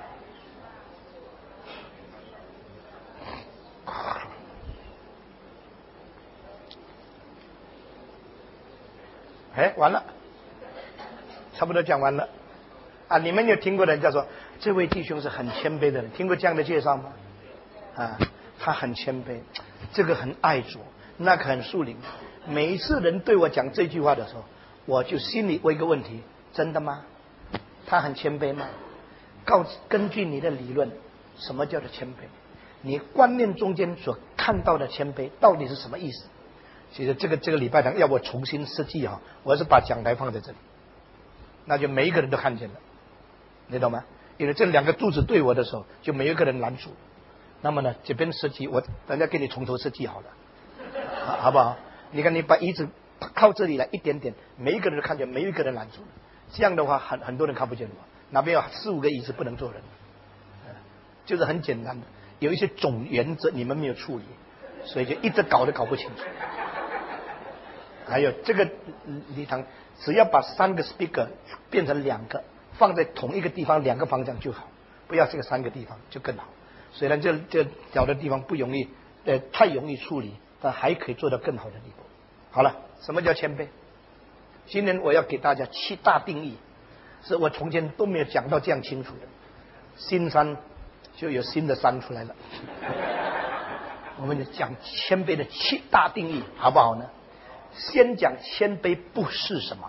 哎，完了，差不多讲完了。啊，你们有听过的人叫做这位弟兄是很谦卑的人，听过这样的介绍吗？啊，他很谦卑，这个很爱主，那个很属灵。每一次人对我讲这句话的时候，我就心里问一个问题：真的吗？他很谦卑吗？根据你的理论，什么叫做谦卑？你观念中间所看到的谦卑到底是什么意思？其实这个礼拜堂要我重新设计啊，我是把讲台放在这里，那就每一个人都看见了，你懂吗？因为这2个柱子对我的时候，就没有一个人拦住。那么呢，这边设计大家给你从头设计好了，好不好？你看你把椅子靠这里来一点点，每一个人都看见，没有一个人拦住。这样的话，很多人看不见我。哪边有4、5个椅子不能坐人，就是很简单的，有一些总原则你们没有处理，所以就一直搞不清楚。还有这个礼堂，只要把3个 speaker 变成2个，放在同一个地方2个方向就好，不要这个3个地方就更好。虽然这小的地方不容易，太容易处理，但还可以做到更好的地步。好了，什么叫谦卑？今天我要给大家7大定义，是我从前都没有讲到这样清楚的。新山就有新的山出来了。我们就讲谦卑的7大定义，好不好呢？先讲谦卑不是什么。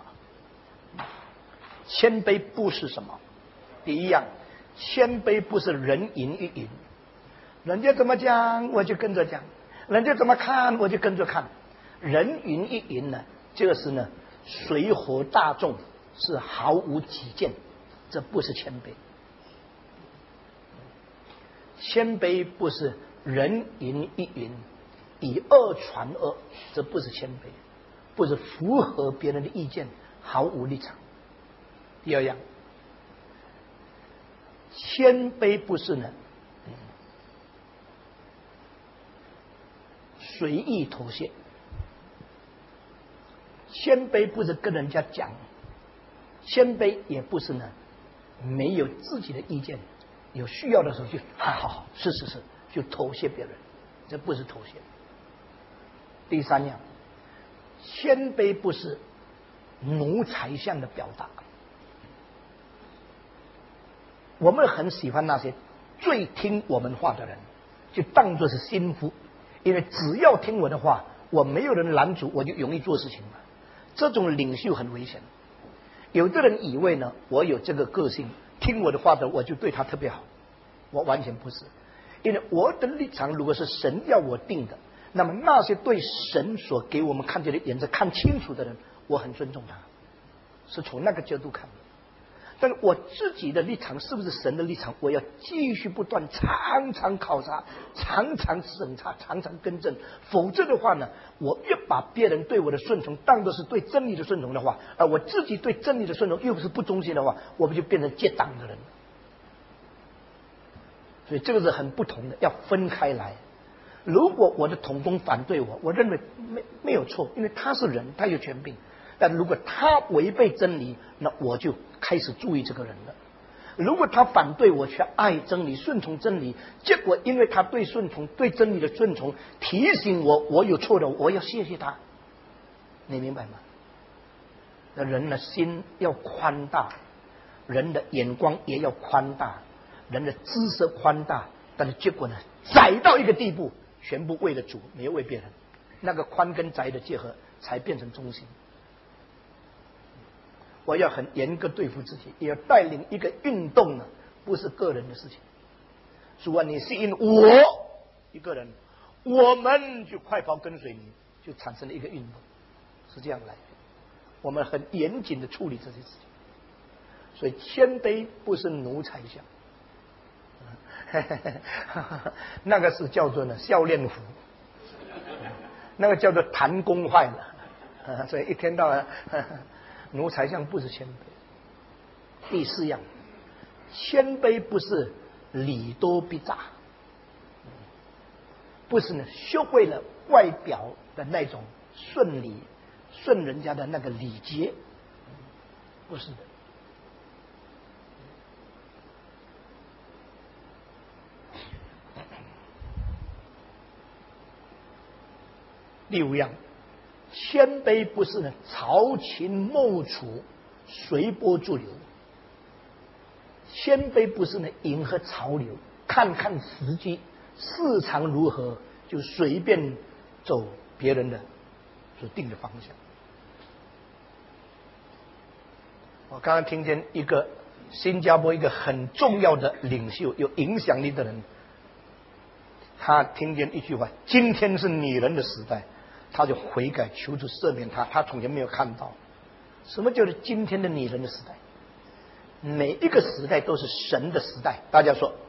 谦卑不是什么？第一样，谦卑不是人云亦云，人家怎么讲我就跟着讲，人家怎么看我就跟着看。人云亦云呢，这个是呢随和大众，是毫无己见，这不是谦卑。谦卑不是人云亦云，以恶传恶，这不是谦卑，不是符合别人的意见，毫无立场。第二样，谦卑不是呢随意妥协，谦卑不是跟人家讲，谦卑也不是呢没有自己的意见，有需要的时候就好，是，就妥协别人，这不是妥协。第三样，谦卑不是奴才相的表达。我们很喜欢那些最听我们话的人，就当作是心腹，因为只要听我的话，我没有人拦阻，我就容易做事情了。这种领袖很危险。有的人以为呢，我有这个个性，听我的话的我就对他特别好，我完全不是。因为我的立场如果是神要我定的，那么那些对神所给我们看见的原则看清楚的人，我很尊重他，是从那个角度看的。但是我自己的立场是不是神的立场，我要继续不断常常考察，常常审查，常常更正。否则的话呢，我越把别人对我的顺从当作是对真理的顺从的话，而我自己对真理的顺从又不是不忠心的话，我们就变成结党的人。所以这个是很不同的，要分开来。如果我的同工反对我，我认为没有错，因为他是人，他有权柄。但如果他违背真理，那我就开始注意这个人了。如果他反对我，却爱真理，顺从真理，结果因为他对真理的顺从，提醒我有错的，我要谢谢他。你明白吗？那人的心要宽大，人的眼光也要宽大，人的知识宽大，但是结果呢，窄到一个地步，全部为了主，没有为别人。那个宽跟窄的结合，才变成中心。我要很严格对付自己，也要带领一个运动呢，不是个人的事情。主啊，你吸引我一个人，我们就快跑跟随你，就产生了一个运动，是这样来的。我们很严谨的处理这些事情，所以谦卑不是奴才相，那个是叫做呢笑脸虎，那个叫做弹弓坏了，所以一天到晚。奴才相不是谦卑。第四样，谦卑不是礼多必诈，不是呢学会了外表的那种顺礼，顺人家的那个礼节。 不是的。第五样，谦卑不是呢朝秦暮楚，随波逐流。谦卑不是呢迎合潮流，看看时机市场如何就随便走别人的所定的方向。我刚刚听见一个新加坡一个很重要的领袖，有影响力的人，他听见一句话：今天是女人的时代，他就悔改求主赦免他。他从前没有看到什么叫做今天的女人的时代。每一个时代都是神的时代，大家说，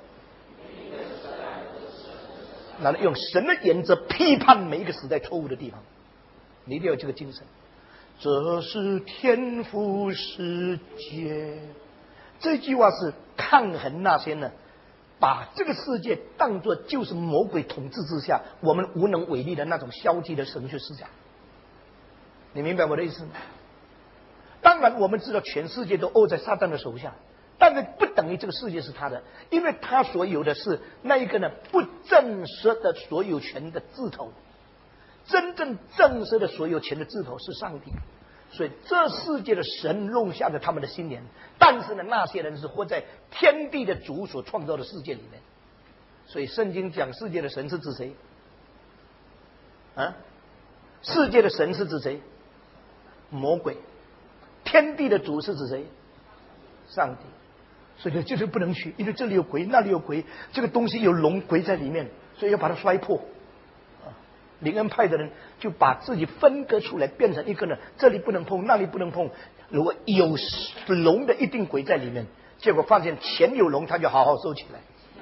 那用神的原则批判每一个时代错误的地方，你一定要有这个精神。这是天父世界，这句话是抗衡那些呢把这个世界当作就是魔鬼统治之下我们无能为力的那种消极的神学思想。你明白我的意思吗？当然我们知道全世界都握在撒旦的手下，但是不等于这个世界是他的，因为他所有的是那一个呢不正式的所有权的字头，真正正式的所有权的字头是上帝。所以这世界的神弄下了他们的心灵，但是呢那些人是活在天地的主所创造的世界里面。所以圣经讲世界的神是指谁啊？世界的神是指谁？魔鬼。天地的主是指谁？上帝。所以就是不能去，因为这里有鬼那里有鬼，这个东西有龙鬼在里面，所以要把它摔破。灵恩派的人就把自己分割出来，变成一个呢，这里不能碰，那里不能碰。如果有龙的一定鬼在里面，结果发现前有龙，他就好好收起来。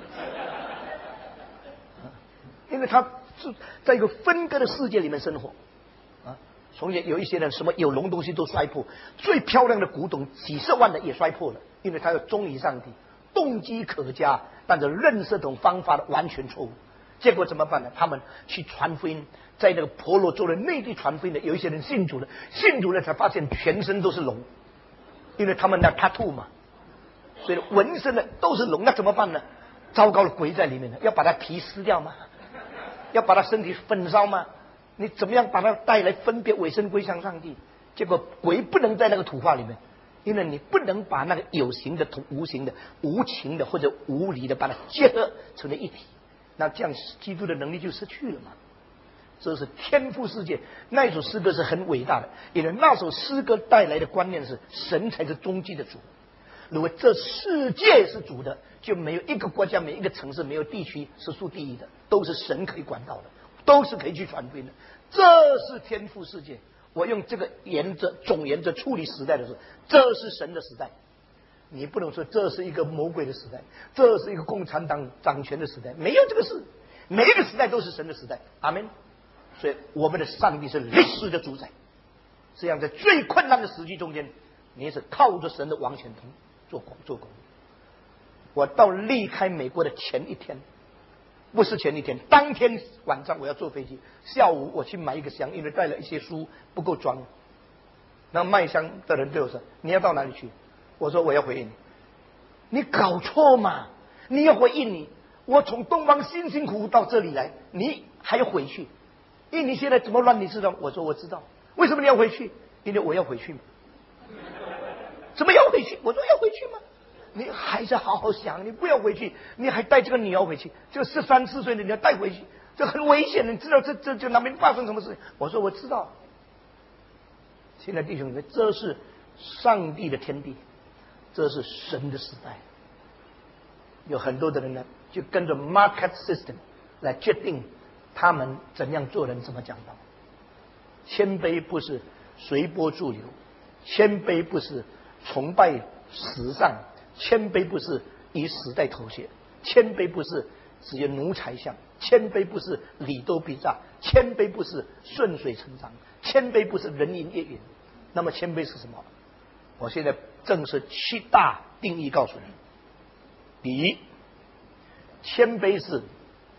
因为他是在一个分割的世界里面生活。从前有一些人什么有龙东西都摔破，最漂亮的古董几十万的也摔破了，因为他要忠于上帝，动机可嘉，但是认识这种方法的完全错误。结果怎么办呢？他们去传福音，在那个婆罗洲的内地传福音的，有一些人信主了，信主了才发现全身都是龙，因为他们那 tattoo 嘛，所以纹身的都是龙，那怎么办呢？糟糕的鬼在里面呢，要把它皮撕掉吗？要把它身体焚烧吗？你怎么样把它带来分别委身归向上帝？结果鬼不能在那个土话里面，因为你不能把那个有形的同无形的、无情的或者无理的把它结合成为一体，那这样基督的能力就失去了嘛。这是天父世界。那一首诗歌是很伟大的，因为那首诗歌带来的观念是神才是终极的主。如果这世界是主的，就没有一个国家、没有一个城市、没有地区是属第一的，都是神可以管到的，都是可以去传福音的。这是天父世界。我用这个原则总原则处理时代的时候，这是神的时代。你不能说这是一个魔鬼的时代，这是一个共产党掌权的时代，没有这个事。每一个时代都是神的时代。阿们。所以我们的上帝是历史的主宰。这样在最困难的时期中间，你是靠着神的王权做工。我到离开美国的前一天，不是前一天，当天晚上我要坐飞机，下午我去买一个箱，因为带了一些书不够装。那卖箱的人对我说：“你要到哪里去？”我说：“我要回印尼。”你搞错嘛？你要回印尼，我从东方辛辛苦苦到这里来，你还要回去？印尼现在怎么乱？你知道？我说我知道。为什么你要回去？因为我要回去嘛。怎么要回去？我说要回去嘛。你还是好好想，你不要回去，你还带这个女儿回去，就13、14岁的你要带回去，这很危险的。你知道这那边发生什么事？我说我知道。现在弟兄们，这是上帝的天地，这是神的时代。有很多的人呢，就跟着 market system 来决定他们怎样做人，怎么讲道。谦卑不是随波逐流，谦卑不是崇拜时尚，谦卑不是以时代妥协，谦卑不是只有奴才相，谦卑不是礼多必诈，谦卑不是顺水成章，谦卑不是人云亦云。那么谦卑是什么？我现在正是7大定义告诉你。第一，谦卑是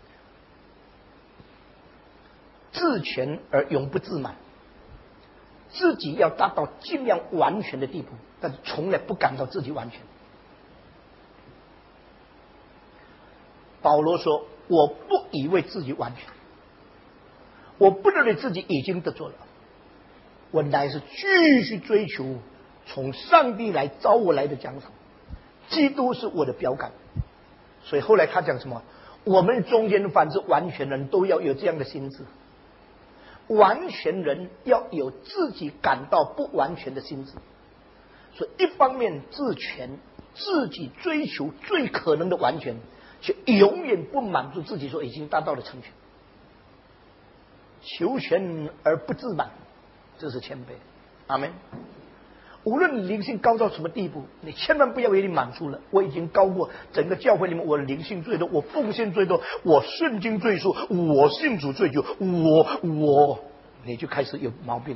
自全而永不自满， 自己要达到尽量完全的地步，但是从来不感到自己完全。保罗说：“我不以为自己完全，我不认为自己已经得着了，我乃是继续追求从上帝来招我来的奖赏。基督是我的标杆。”所以后来他讲什么？我们中间凡是完全人都要有这样的心智。完全人要有自己感到不完全的心智，所以一方面自全，自己追求最可能的完全，却永远不满足自己说已经达到了成全。求全而不自满，这是谦卑。阿们。无论你灵性高到什么地步，你千万不要以为你满足了。我已经高过整个教会里面，我灵性最多，我奉献最多，我圣经最多，我信主最久，你就开始有毛病了。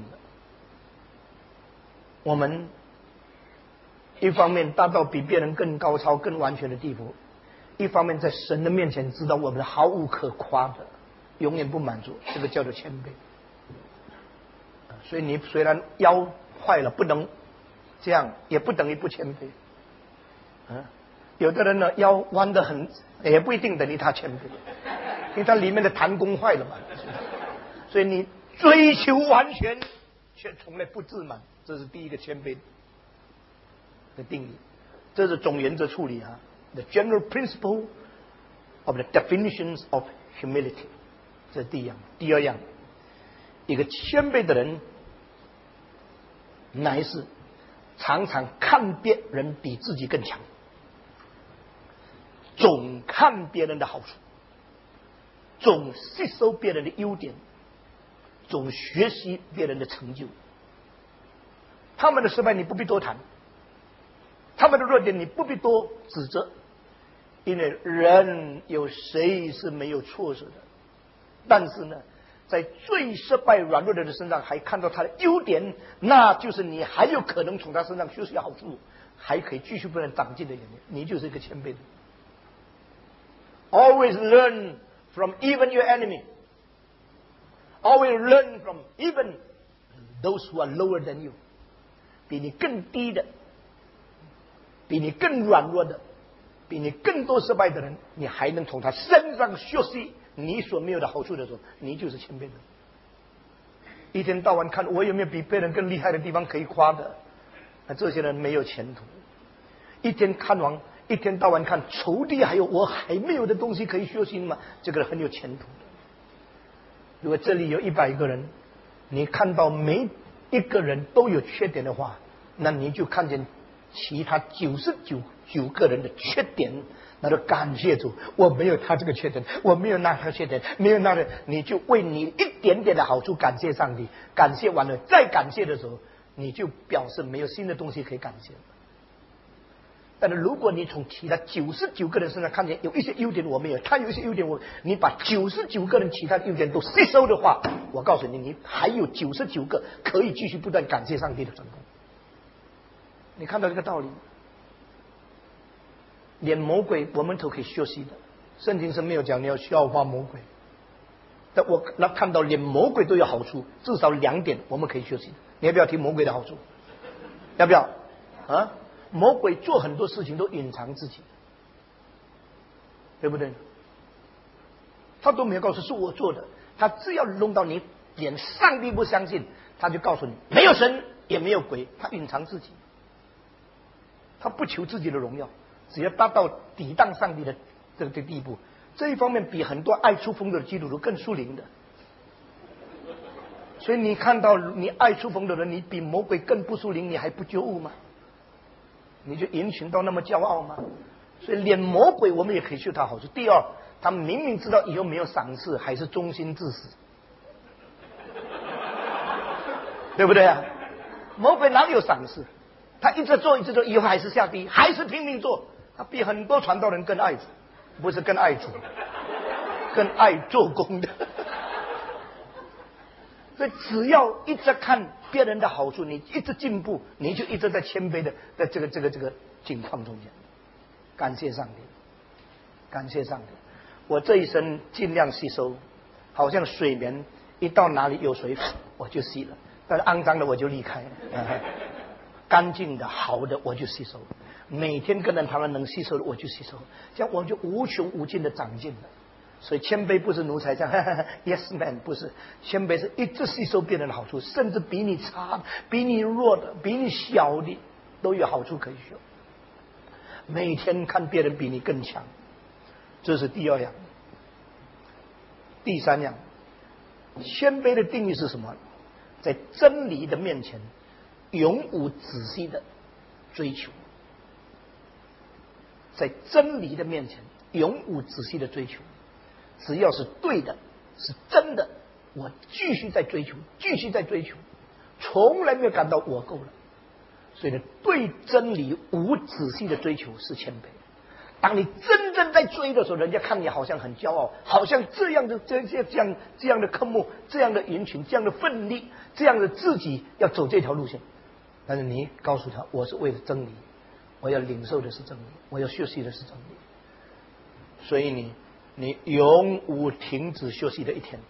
我们一方面达到比别人更高超、更完全的地步，一方面在神的面前知道我们毫无可夸的，永远不满足，这个叫做谦卑。所以你虽然腰坏了不能这样，也不等于不谦卑。有的人呢腰弯得很，也不一定等于他谦卑，因为他里面的弹弓坏了嘛。所以你追求完全，却从来不自满，这是第一个谦卑的定义。这是总原则处理啊。The general principle of the definitions of humility， 这是第一样。第二样，一个谦卑的人，乃是常常看别人比自己更强，总看别人的好处，总吸收别人的优点，总学习别人的成就。他们的失败你不必多谈，他们的弱点你不必多指责，因为人有谁是没有挫折的？但是呢，在最失败软弱的人身上还看到他的优点，那就是你还有可能从他身上学习好处，还可以继续不断长进的原因。你就是一个谦卑的人。Always learn from even your enemy. Always learn from even those who are lower than you. 比你更低的，比你更软弱的，比你更多失败的人，你还能从他身上学习你所没有的好处的时候，你就是谦卑的。一天到晚看我有没有比别人更厉害的地方可以夸的，那这些人没有前途。一天到晚看仇敌还有我还没有的东西可以学习吗？这个人很有前途的。如果这里有100个人，你看到每一个人都有缺点的话，那你就看见其他99个人的缺点，那就感谢主，我没有他这个缺点，我没有那他缺点，没有那个，你就为你一点点的好处感谢上帝，感谢完了再感谢的时候，你就表示没有新的东西可以感谢。但是如果你从其他99个人身上看见有一些优点我没有，他有一些优点你把99个人其他优点都吸收的话，我告诉你，你还有99个可以继续不断感谢上帝的成功。你看到这个道理？连魔鬼我们都可以学习的，圣经是没有讲你要效法魔鬼，但我看到连魔鬼都有好处，至少2点我们可以学习。你要不要听魔鬼的好处？要不要啊？魔鬼做很多事情都隐藏自己，对不对？他都没有告诉是我做的，他只要弄到你连上帝不相信，他就告诉你没有神也没有鬼，他隐藏自己，他不求自己的荣耀，只要达到抵挡上帝的这个地步。这一方面比很多爱出风的基督徒更属灵的。所以你看到你爱出风的人，你比魔鬼更不属灵，你还不觉悟吗？你就引群到那么骄傲吗？所以连魔鬼我们也可以学他好处。第二，他明明知道以后没有赏赐，还是忠心至死，对不对啊？魔鬼哪里有赏赐？他一直做，以后还是下地，还是拼命做。他比很多传道人更爱主，不是更爱主，更爱做工的。所以只要一直看别人的好处，你一直进步，你就一直在谦卑的在这个境况中间。感谢上帝，感谢上帝！我这一生尽量吸收，好像水源一到哪里有水我就吸了， 但是肮脏的我就离开，干净的好的我就吸收，每天跟着他们能吸收的我就吸收，这样我们就无穷无尽的长进了。所以谦卑不是奴才这样，yes man 不是，谦卑是一直吸收别人的好处，甚至比你差、比你弱的、比你小的都有好处可以学。每天看别人比你更强，这是第二样。第三样，谦卑的定义是什么？在真理的面前，永无仔细的追求。在真理的面前，永无仔细的追求。只要是对的，是真的，我继续在追求，继续在追求，从来没有感到我够了。所以呢，对真理无仔细的追求是谦卑。当你真正在追的时候，人家看你好像很骄傲，好像这样的这样的科目，这样的人群，这样的奋力，这样的自己要走这条路线。但是你告诉他，我是为了真理，我要领受的是真理，我要学习的是真理。所以你永无停止学习的一天。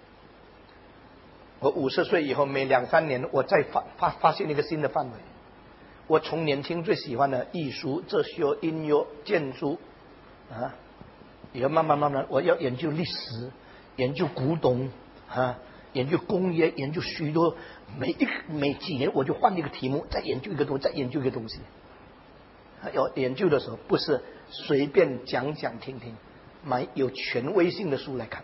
我50岁以后，每2、3年，我再发现一个新的范围。我从年轻最喜欢的艺术、哲学、音乐、建筑，也要慢慢，我要研究历史，研究古董，研究工业，研究许多，每几年我就换一个题目，再研究一个东西，再研究一个东西。要研究的时候，不是随便讲听，买有权威性的书来看，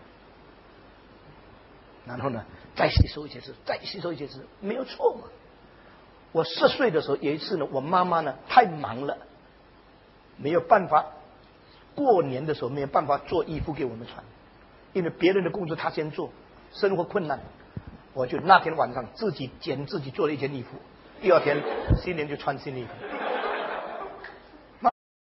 然后呢，再吸收一些字，再吸收一些字，没有错嘛。我10岁的时候，有一次呢，我妈妈呢太忙了，没有办法，过年的时候没有办法做衣服给我们穿，因为别人的工作她先做，生活困难，我就那天晚上自己做了一件衣服，第2天新年就穿新衣服。